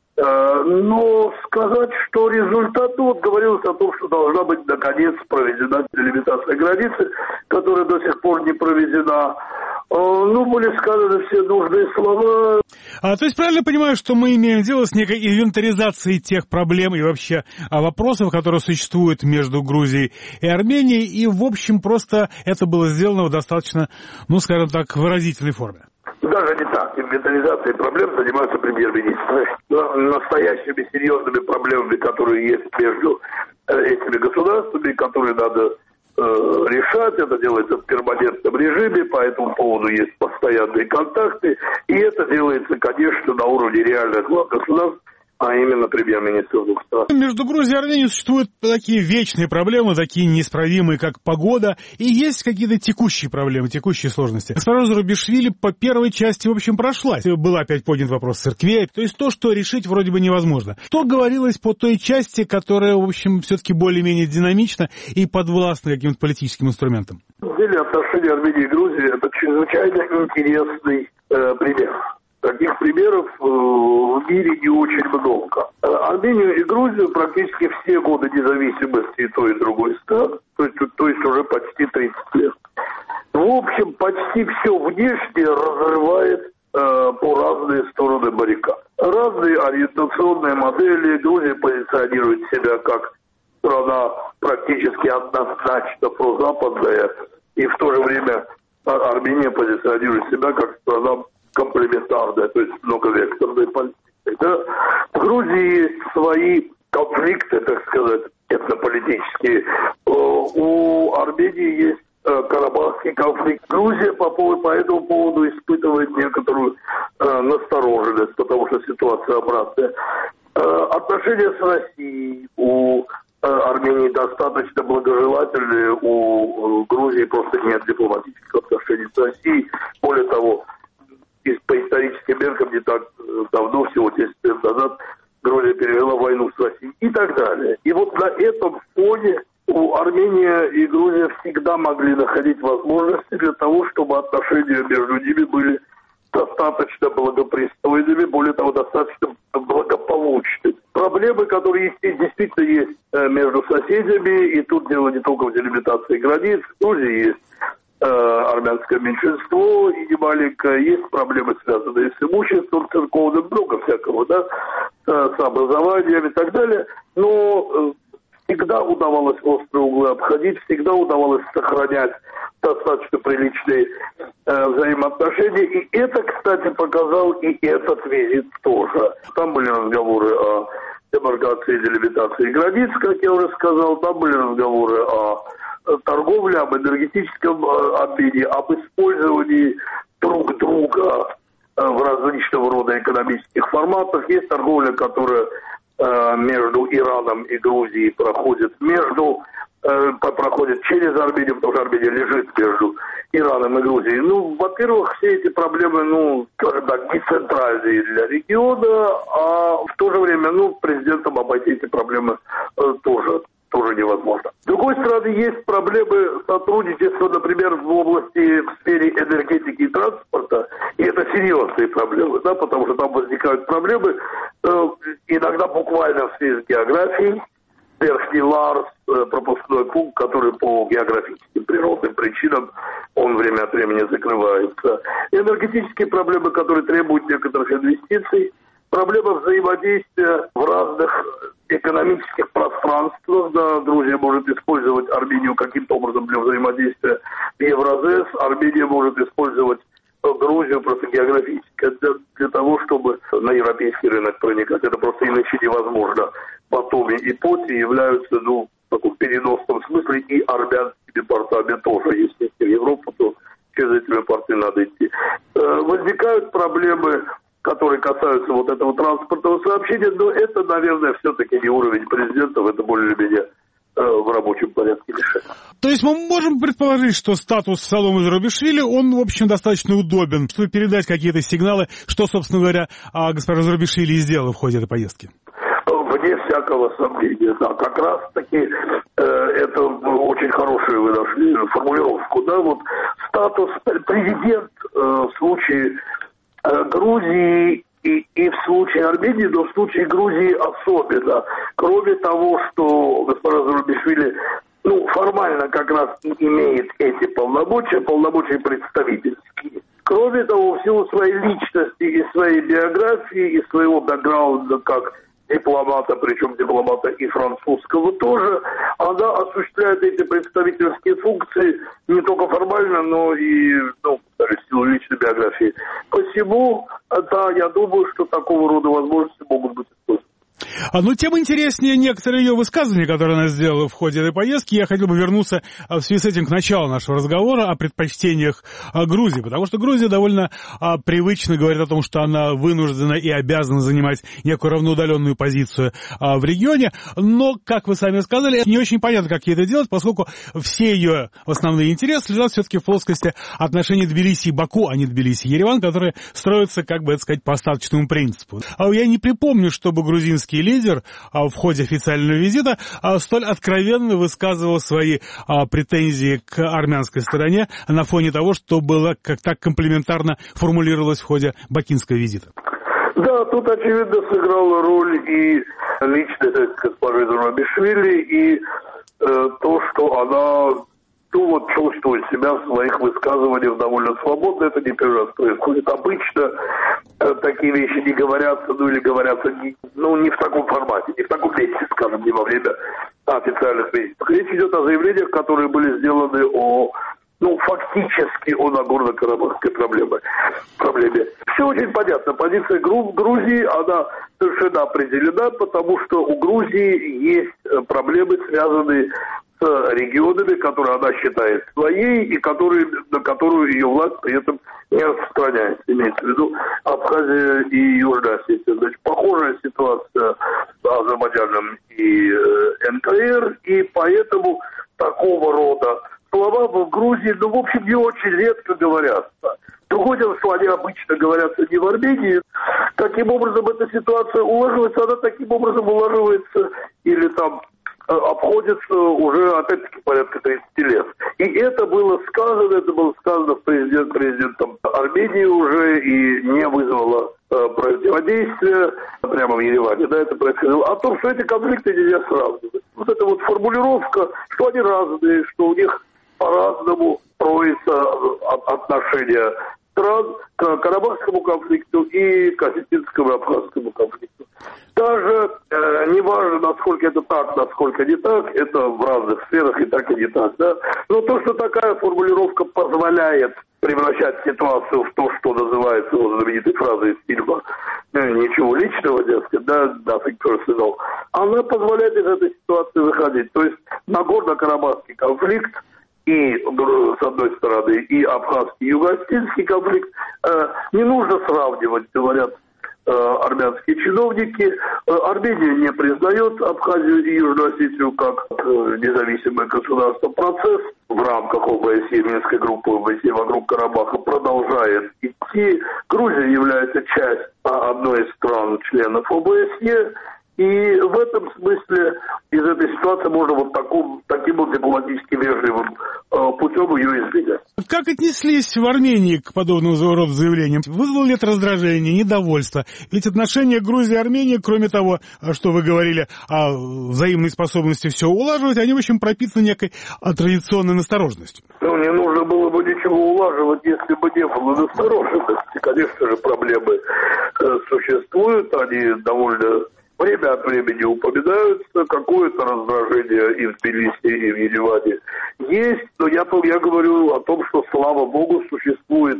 Но сказать, что результат, говорилось о том, что должна быть наконец проведена делимитация границы, которая до сих пор не проведена. Были сказаны все нужные слова. То есть правильно понимаю, что мы имеем дело с некой инвентаризацией тех проблем и вообще вопросов, которые существуют между Грузией и Арменией, и, в общем, просто это было сделано в достаточно, скажем так, выразительной форме? Даже не так. Инвентаризацией проблем занимаются премьер-министры. Настоящими серьезными проблемами, которые есть между этими государствами, которые надо решать, это делается в перманентном режиме, по этому поводу есть постоянные контакты, и это делается, конечно, на уровне реальных глав государств, а именно премьер-министр двух стран. Между Грузией и Арменией существуют такие вечные проблемы, такие неисправимые, как погода, и есть какие-то текущие проблемы, текущие сложности. Госпожа Зурабишвили по первой части, в общем, прошлась. Был опять поднят вопрос церквей, то есть то, что решить вроде бы невозможно. Что говорилось по той части, которая, в общем, все-таки более-менее динамична и подвластна каким-то политическим инструментам? На деле отношения Армении и Грузии — это чрезвычайно интересный пример. Таких примеров в мире не очень много. Армению и Грузию практически все годы независимости и той, и другой стран, то есть уже почти 30 лет. В общем, почти все внешнее разрывает по разные стороны баррикад. Разные ориентационные модели. Грузия позиционирует себя как страна практически однозначно прозападная, и в то же время Армения позиционирует себя как страна комплементарная, то есть многовекторная политика. Да? В Грузии есть свои конфликты, так сказать, этнополитические. У Армении есть Карабахский конфликт. Грузия по этому поводу испытывает некоторую настороженность, потому что ситуация обратная. Отношения с Россией у Армении достаточно благожелательные, у Грузии просто нет дипломатических отношений с Россией. Более того, по историческим меркам не так давно, всего 10 лет назад, Грузия пережила войну с Россией и так далее. И вот на этом фоне Армения и Грузия всегда могли находить возможности для того, чтобы отношения между ними были достаточно благопристойными, более того, достаточно благополучными. Проблемы, которые действительно есть между соседями, и тут дело не только в делимитации границ, в Грузии есть армянское меньшинство, и немаленькое, есть проблемы, связанные с имуществом церковным, много всякого, да, с образованием и так далее, но всегда удавалось острые углы обходить, всегда удавалось сохранять достаточно приличные взаимоотношения. И это, кстати, показал и этот визит тоже. Там были разговоры о демаркации и делимитации границ, как я уже сказал, там были разговоры о торговле, об энергетическом обмене, об использовании друг друга в различного рода экономических форматах. Есть торговля, которая между Ираном и Грузией проходит через Армению, потому что Армения лежит между Ираном и Грузией. Ну, во-первых, все эти проблемы, скажем так, не центральные для региона, а в то же время, президентам обойти эти проблемы тоже невозможно. С другой стороны, есть проблемы сотрудничества, например, в сфере энергетики и транспорта, и это серьезные проблемы, да, потому что там возникают проблемы иногда буквально в связи с географией. Верхний Ларс, пропускной пункт, который по географическим природным причинам, он время от времени закрывается. Энергетические проблемы, которые требуют некоторых инвестиций. Проблема взаимодействия в разных экономических пространствах. Да, Грузия может использовать Армению каким-то образом для взаимодействия в Евразес. Армения может использовать Грузию просто географически для того, чтобы на европейский рынок проникать. Это просто иначе невозможно. Батуми и Поти являются, в таком переносном смысле, и армянскими портами тоже. Если идти в Европу, то через этими порты надо идти. Возникают проблемы, которые касаются вот этого транспортного сообщения, но это, наверное, все-таки не уровень президентов, это более-менее в рабочем порядке решения. То есть мы можем предположить, что статус Саломе Зурабишвили, он, в общем, достаточно удобен, чтобы передать какие-то сигналы, что, собственно говоря, госпожа Зурабишвили сделала в ходе этой поездки? Вне всякого сомнения, да. Как раз-таки это очень хорошую вы нашли формулировку, да, вот статус президент в случае Грузии и в случае Армении, но в случае Грузии особенно. Кроме того, что госпожа Зурабишвили, формально как раз и имеет эти полномочия представительские. Кроме того, в силу своей личности и своей биографии, и своего бэкграунда как дипломата, причем дипломата и французского тоже, она осуществляет эти представительские функции не только формально, но и, в силу личной биографии. Посему, да, я думаю, что такого рода возможности могут быть использованы. Тем интереснее некоторые ее высказывания, которые она сделала в ходе этой поездки. Я хотел бы вернуться в связи с этим к началу нашего разговора о предпочтениях Грузии, потому что Грузия довольно привычно говорит о том, что она вынуждена и обязана занимать некую равноудаленную позицию в регионе, но, как вы сами сказали, не очень понятно, как ей это делать, поскольку все ее основные интересы лежат все-таки в плоскости отношений Тбилиси и Баку, а не Тбилиси и Ереван, которые строятся, по остаточному принципу. Я не припомню, чтобы грузинский лидер в ходе официального визита столь откровенно высказывал свои претензии к армянской стороне на фоне того, что было как так комплиментарно формулировалось в ходе бакинского визита. Да, тут, очевидно, сыграла роль и личность госпожи Зурабишвили, и то, что она чувствует себя в своих высказываниях довольно свободно. Это не первый раз происходит. Обычно такие вещи не говорятся, или говорятся не в таком формате, не в таком месте, скажем, не во время официальных визитов. Речь идет о заявлениях, которые были сделаны фактически о Нагорно-Карабахской проблеме. Все очень понятно. Позиция Грузии, она совершенно определена, потому что у Грузии есть проблемы, связанные с регионами, которые она считает своей, и на которую ее власть при этом не распространяется. Имеется в виду Абхазия и Южная Осетия. Значит, похожая ситуация с Азербайджаном и НКР, и поэтому такого рода слова в Грузии, в общем, не очень редко говорятся. Другое дело, что они обычно говорятся не в Армении. Каким образом эта ситуация улаживается, она таким образом улаживается или там обходится уже, опять-таки, порядка 30 лет. И это было сказано президентом Армении уже, и не вызвало противодействия прямо в Ереване, да, это происходило. О том, что эти конфликты нельзя сравнивать. Вот эта вот формулировка, что они разные, что у них по-разному строится отношения стран к Карабахскому конфликту и к осетинскому и абхазскому конфликту. Даже не важно, насколько это так, насколько не так, это в разных сферах и так, и не так, да. Но то, что такая формулировка позволяет превращать ситуацию в то, что называется вот знаменитой фразой из фильма «Ничего личного, дескать, да, nothing personal», она позволяет из этой ситуации выходить. То есть Нагорно-Карабахский конфликт и, с одной стороны, и абхазский, и юго-осетинский конфликт не нужно сравнивать, говорят армянские чиновники. Армения не признает Абхазию и Южную Осетию как независимое государство. Процесс в рамках ОБСЕ, Минской группы ОБСЕ вокруг Карабаха продолжает идти. Грузия является частью одной из стран-членов ОБСЕ. И в этом смысле из этой ситуации можно вот таким вот дипломатически вежливым путем ее избегать. Как отнеслись в Армении к подобному рода заявлениям? Вызвало ли это раздражение, недовольство? Ведь отношения Грузии и Армении, кроме того, что вы говорили о взаимной способности все улаживать, они, в общем, пропитаны некой традиционной настороженностью. Ну, не нужно было бы ничего улаживать, если бы не было настороженности. Конечно же, проблемы существуют, они довольно время от времени упоминаются, какое-то раздражение и в Тбилиси, и в Ереване есть, но я говорю о том, что, слава богу, существует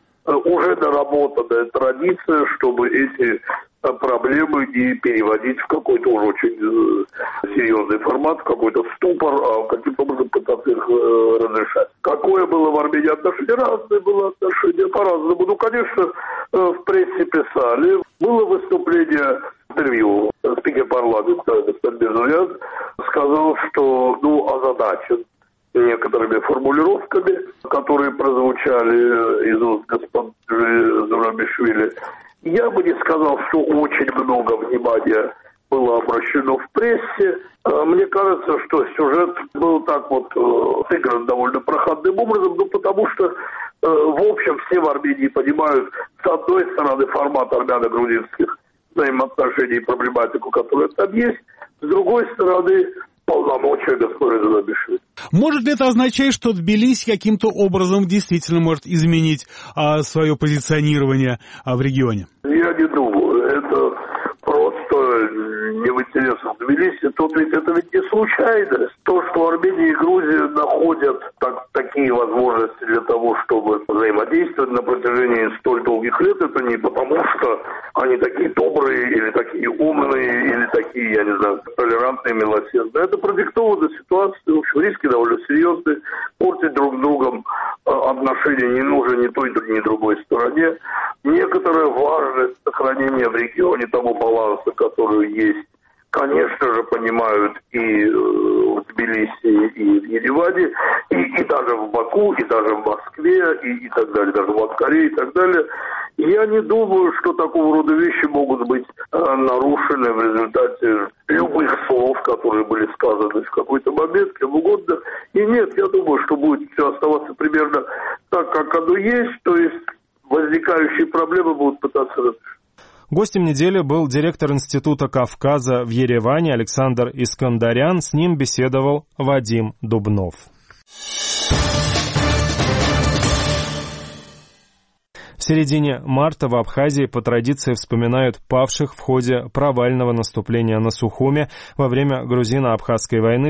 уже наработанная традиция, чтобы эти проблемы не переводить в какой-то уже очень серьезный формат, в какой-то ступор, а каким-то образом пытаться их разрешать. Какое было в Армении отношение? Разное было отношение, по-разному. Ну, конечно, в прессе писали. Было выступление, интервью, спикер парламента господин Мирзоян сказал, что, озадачен некоторыми формулировками, которые прозвучали из уст господина Зурабишвили. Я бы не сказал, что очень много внимания было обращено в прессе. Мне кажется, что сюжет был так вот сыгран довольно проходным образом, потому что, в общем, все в Армении понимают, с одной стороны, формат армяно-грузинских взаимоотношений и проблематику, которая там есть, с другой стороны, полномочия господина Зурабишвили. Может ли это означать, что Тбилиси каким-то образом действительно может изменить свое позиционирование в регионе? Я не думаю. Это просто не в интересах Тбилиси. Это ведь не случайность. То, что Армения и Грузия находят такие возможности для того, чтобы взаимодействовать на протяжении столь долгих лет, это не потому, что они такие добрые, или такие умные, или такие, я не знаю, толерантные, милосердные. Это продиктовано ситуацией, в общем, риски довольно серьезные. Портить друг с другом отношения не нужно ни той, ни другой стороне. Некоторая важность сохранения в регионе того баланса, который есть, конечно же, понимают и в Тбилиси, и в Ереване, и даже в Баку, и даже в Москве, и так далее, даже в Анкаре, и так далее. Я не думаю, что такого рода вещи могут быть нарушены в результате любых слов, которые были сказаны в какой-то момент, кем угодно. И нет, я думаю, что будет все оставаться примерно так, как оно есть, то есть возникающие проблемы будут пытаться решить. Гостем недели был директор Института Кавказа в Ереване Александр Искандарян. С ним беседовал Вадим Дубнов. В середине марта в Абхазии по традиции вспоминают павших в ходе провального наступления на Сухуми во время грузино-абхазской войны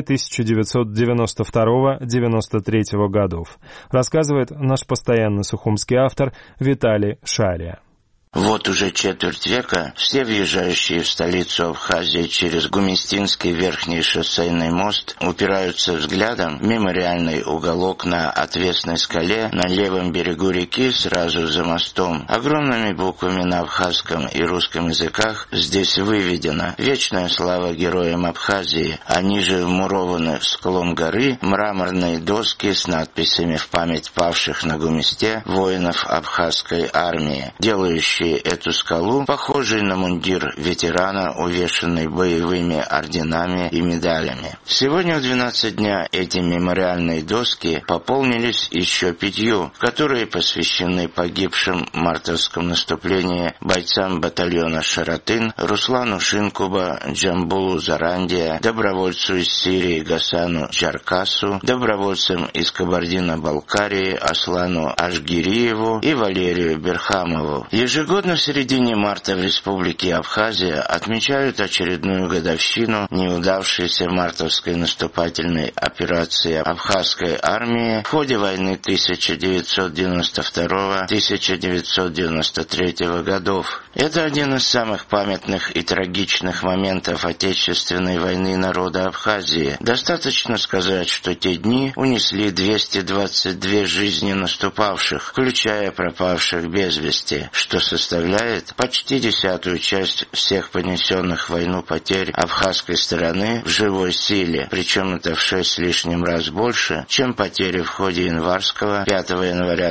1992-1993 годов. Рассказывает наш постоянный сухумский автор Виталий Шария. Вот уже четверть века все въезжающие в столицу Абхазии через Гумистинский верхний шоссейный мост упираются взглядом в мемориальный уголок на отвесной скале на левом берегу реки сразу за мостом. Огромными буквами на абхазском и русском языках здесь выведено «Вечная слава героям Абхазии», а ниже вмурованы в склон горы мраморные доски с надписями в память павших на Гумисте воинов абхазской армии, делающие эту скалу похожей на мундир ветерана, увешанный боевыми орденами и медалями. Сегодня в 12 дня эти мемориальные доски пополнились еще 5, которые посвящены погибшим в мартовском наступлении бойцам батальона «Шаратын» Руслану Шинкуба, Джамбулу Зарандия, добровольцу из Сирии Гасану Джаркасу, добровольцам из Кабардино-Балкарии Аслану Ашгириеву и Валерию Берхамову. Ежегодно в середине марта в Республике Абхазия отмечают очередную годовщину неудавшейся мартовской наступательной операции абхазской армии в ходе войны 1992-1993 годов. Это один из самых памятных и трагичных моментов Отечественной войны народа Абхазии. Достаточно сказать, что те дни унесли 222 жизни наступавших, включая пропавших без вести, что составляет почти 10-ю часть всех понесенных в войну потерь абхазской стороны в живой силе, причем это в 6 с лишним раз больше, чем потери в ходе январского 5 января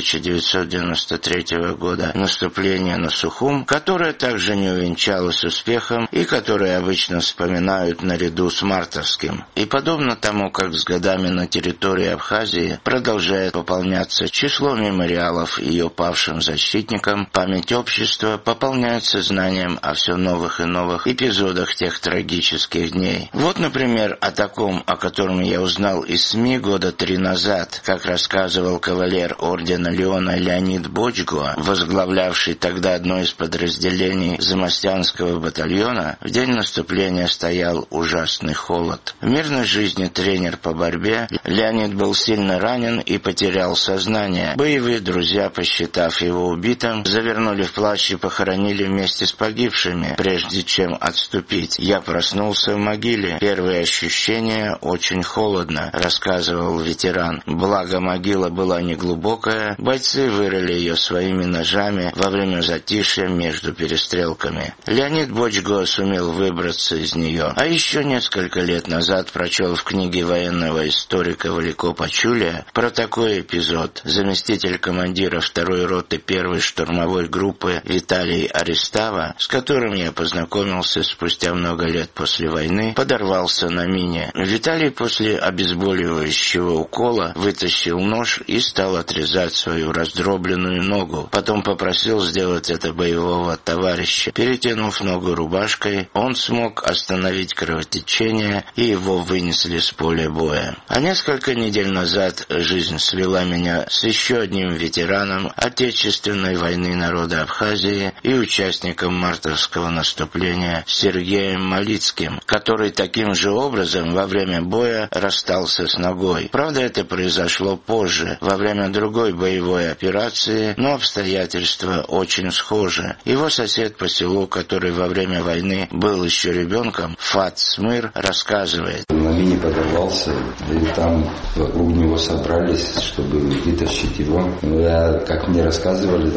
1993 года наступления на Сухум, которое также не увенчалось успехом и которое обычно вспоминают наряду с мартовским. И подобно тому, как с годами на территории Абхазии продолжает пополняться число мемориалов ее павшим защитникам, память общества пополняется знанием о все новых и новых эпизодах тех трагических дней. Вот, например, о таком, о котором я узнал из СМИ года 3 назад, как рассказывал кавалер ордена Леона Леонид Бочго, возглавлявший тогда одно из подразделений Замостянского батальона. В день наступления стоял ужасный холод. В мирной жизни тренер по борьбе, Леонид был сильно ранен и потерял сознание. Боевые друзья, посчитав его убитым, завернули в плащ и похоронили вместе с погибшими, прежде чем отступить. Я проснулся в могиле. Первые ощущения очень холодно, рассказывал ветеран. Благо могила была неглубокая, бойцы вырыли ее своими ножами во время затишья между перестрелками. Леонид Бочго сумел выбраться из нее. А еще несколько лет назад прочел в книге военного историка Валико Пачуля про такой эпизод. Заместитель командира 2-й роты 1-й штурмовой группы Виталий Арестава, с которым я познакомился спустя много лет после войны, подорвался на мине. Виталий после обезболивающего укола вытащил нож и стал отрезать свою раздробленную ногу. Потом попросил сделать это боевого товарища. Перетянув ногу рубашкой, он смог остановить кровотечение, и его вынесли с поля боя. А несколько недель назад жизнь свела меня с еще одним ветераном Отечественной войны народа Абхазии и участником мартовского наступления Сергеем Малицким, который таким же образом во время боя расстался с ногой. Правда, это произошло позже, во время другой боевой операции, но обстоятельства очень схожи. Его сосед по селу, который во время войны был еще ребенком, Фат Смыр, рассказывает. На мине подорвался, и там вокруг него собрались, чтобы вытащить его. Как мне рассказывали,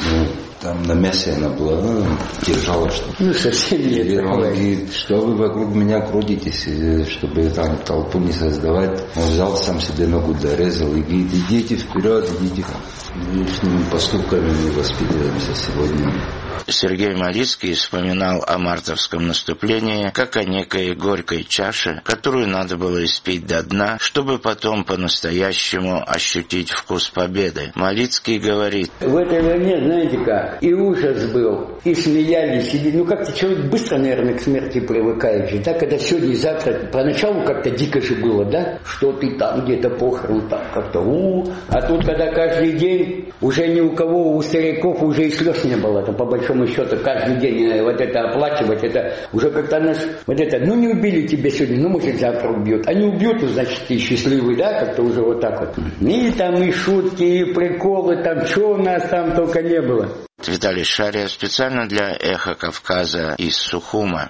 там на мясе она была, держала что-то. Совсем нет. И он говорит, что вы вокруг меня крутитесь, чтобы там толпу не создавать. Он взял, сам себе ногу дорезал и говорит, идите вперед, идите. Лишними поступками мы воспитываемся сегодня. Сергей Малицкий вспоминал о мартовском наступлении как о некой горькой чаше, которую надо было испить до дна, чтобы потом по-настоящему ощутить вкус победы. Малицкий говорит: в этой войне, знаете как, и ужас был, и смеялись, и, как-то человек быстро, наверное, к смерти привыкает же, да, когда сегодня и завтра, поначалу как-то дико же было, да, что ты там где-то похорон, там как-то, а тут, когда каждый день, уже ни у кого, у стариков уже и слез не было, это по большому счету, каждый день вот это оплачивать, это уже как-то наш, вот это, не убили тебя сегодня, может завтра убьют, а не убьют, значит ты счастливый, да, как-то уже вот так вот. И там и шутки, и приколы, там, что у нас там только не было. Виталий Шария специально для «Эхо Кавказа» из Сухума.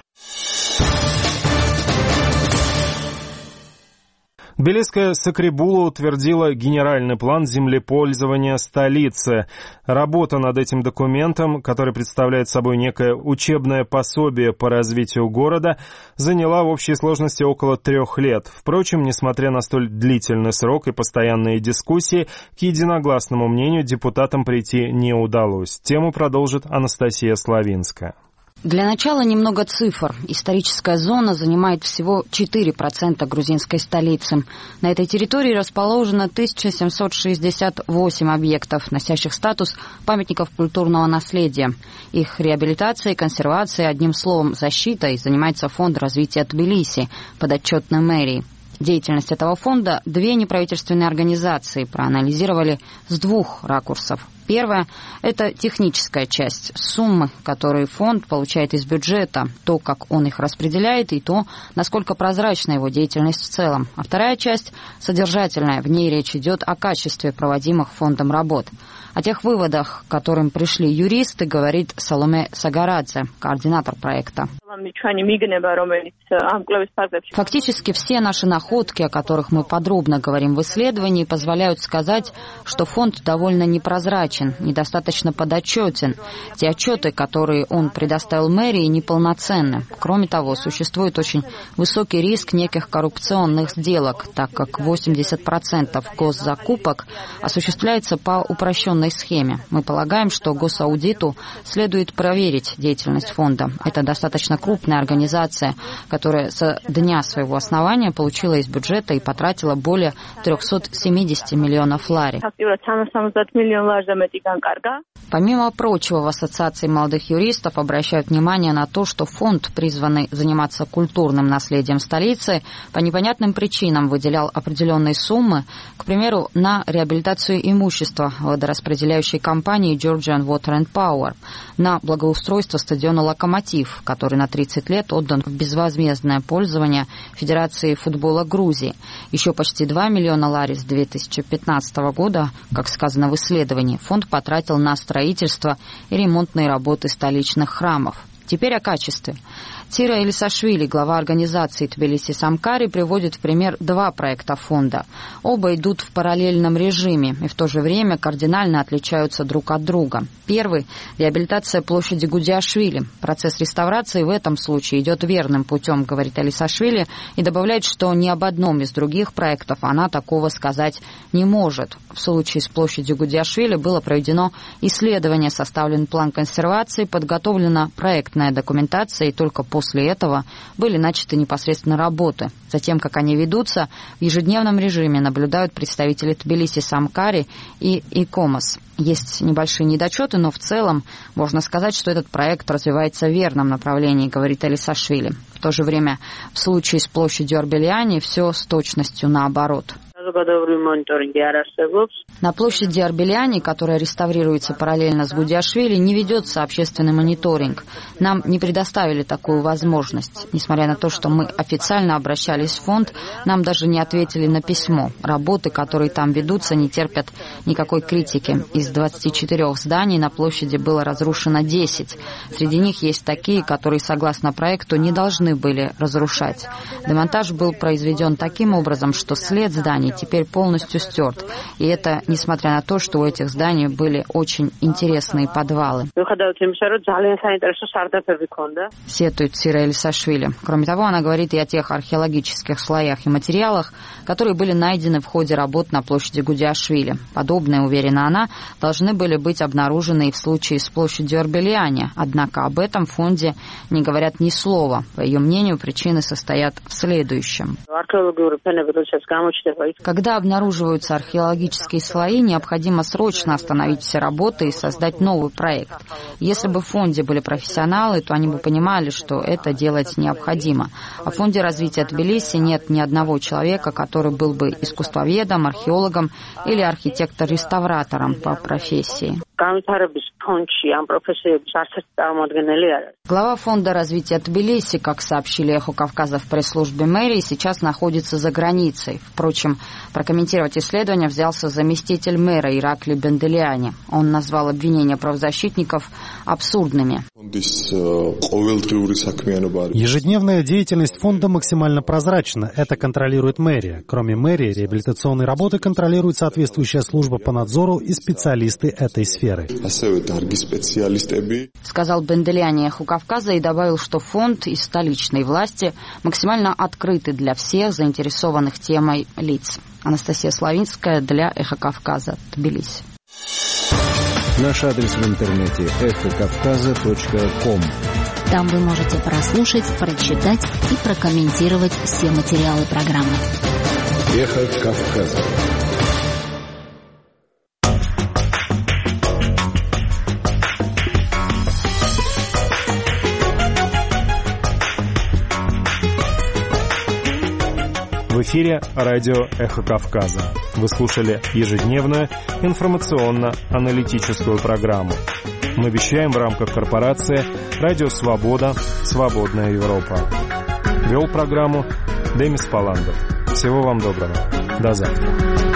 Тбилисская Сакрибула утвердила генеральный план землепользования столицы. Работа над этим документом, который представляет собой некое учебное пособие по развитию города, заняла в общей сложности около 3 лет. Впрочем, несмотря на столь длительный срок и постоянные дискуссии, к единогласному мнению депутатам прийти не удалось. Тему продолжит Анастасия Славинская. Для начала немного цифр. Историческая зона занимает всего 4% грузинской столицы. На этой территории расположено 1768 объектов, носящих статус памятников культурного наследия. Их реабилитацией, консервацией, одним словом, защитой занимается Фонд развития Тбилиси, подотчетный мэрии. Деятельность этого фонда 2 неправительственные организации проанализировали с 2 ракурсов. Первое – это техническая часть, суммы, которые фонд получает из бюджета, то, как он их распределяет, и то, насколько прозрачна его деятельность в целом. А вторая часть – содержательная, в ней речь идет о качестве проводимых фондом работ. О тех выводах, к которым пришли юристы, говорит Саломе Сагарадзе, координатор проекта. Фактически все наши находки, о которых мы подробно говорим в исследовании, позволяют сказать, что фонд довольно непрозрачен, недостаточно подотчетен. Те отчеты, которые он предоставил мэрии, неполноценны. Кроме того, существует очень высокий риск неких коррупционных сделок, так как 80% госзакупок осуществляется по упрощенной схеме. Мы полагаем, что госаудиту следует проверить деятельность фонда. Это достаточно крупная организация, которая со дня своего основания получила из бюджета и потратила более 370 миллионов лари. Помимо прочего, в Ассоциации молодых юристов обращают внимание на то, что фонд, призванный заниматься культурным наследием столицы, по непонятным причинам выделял определенные суммы, к примеру, на реабилитацию имущества водораспределяющей компании Georgian Water and Power, на благоустройство стадиона «Локомотив», который на 30 лет отдан в безвозмездное пользование Федерации футбола Грузии. Еще почти 2 миллиона лари с 2015 года, как сказано в исследовании, фонд потратил на строительство и ремонтные работы столичных храмов. Теперь о качестве. Тира Элисашвили, глава организации Тбилиси Самкари, приводит в пример 2 проекта фонда. Оба идут в параллельном режиме и в то же время кардинально отличаются друг от друга. Первый – реабилитация площади Гудиашвили. Процесс реставрации в этом случае идет верным путем, говорит Элисашвили, и добавляет, что ни об одном из других проектов она такого сказать не может. В случае с площадью Гудиашвили было проведено исследование, составлен план консервации, подготовлена проектная документация, и только после этого были начаты непосредственно работы. Затем, как они ведутся, в ежедневном режиме наблюдают представители Тбилиси Самкари и ИКОМОС. Есть небольшие недочеты, но в целом можно сказать, что этот проект развивается в верном направлении, говорит Элисашвили. В то же время в случае с площадью Арбельяни все с точностью наоборот. На площади Арбельяни, которая реставрируется параллельно с Гудиашвили, не ведется общественный мониторинг. Нам не предоставили такую возможность. Несмотря на то, что мы официально обращались в фонд, нам даже не ответили на письмо. Работы, которые там ведутся, не терпят никакой критики. Из 24 зданий на площади было разрушено 10. Среди них есть такие, которые, согласно проекту, не должны были разрушать. Демонтаж был произведен таким образом, что след зданий теперь полностью стерт. И это несмотря на то, что у этих зданий были очень интересные подвалы. Сетует Тира Элисашвили. Кроме того, она говорит и о тех археологических слоях и материалах, которые были найдены в ходе работ на площади Гудиашвили. Подобные, уверена она, должны были быть обнаружены и в случае с площадью Арбельяни. Однако об этом в фонде не говорят ни слова. По ее мнению, причины состоят в следующем. Когда обнаруживаются археологические слои, необходимо срочно остановить все работы и создать новый проект. Если бы в фонде были профессионалы, то они бы понимали, что это делать необходимо. А в фонде развития Тбилиси нет ни одного человека, который был бы искусствоведом, археологом или архитектор-реставратором по профессии. Глава фонда развития Тбилиси, как сообщили «Эхо Кавказа» в пресс-службе мэрии, сейчас находится за границей. Впрочем, прокомментировать исследование взялся заместитель мэра Иракли Бенделиани. Он назвал обвинения правозащитников абсурдными. Ежедневная деятельность фонда максимально прозрачна. Это контролирует мэрия. Кроме мэрии, реабилитационной работы контролирует соответствующая служба по надзору и специалисты этой сферы. Сказал Бенделиани «Эхо Кавказа» и добавил, что фонд и столичные власти максимально открыты для всех заинтересованных темой лиц. Анастасия Славинская для «Эхо Кавказа», Тбилиси. Наш адрес в интернете эхокавказа.ком. Там вы можете прослушать, прочитать и прокомментировать все материалы программы. Эхо Кавказа. В эфире радио «Эхо Кавказа». Вы слушали ежедневную информационно-аналитическую программу. Мы вещаем в рамках корпорации «Радио Свобода. Свободная Европа». Вел программу Демис Паландов. Всего вам доброго. До завтра.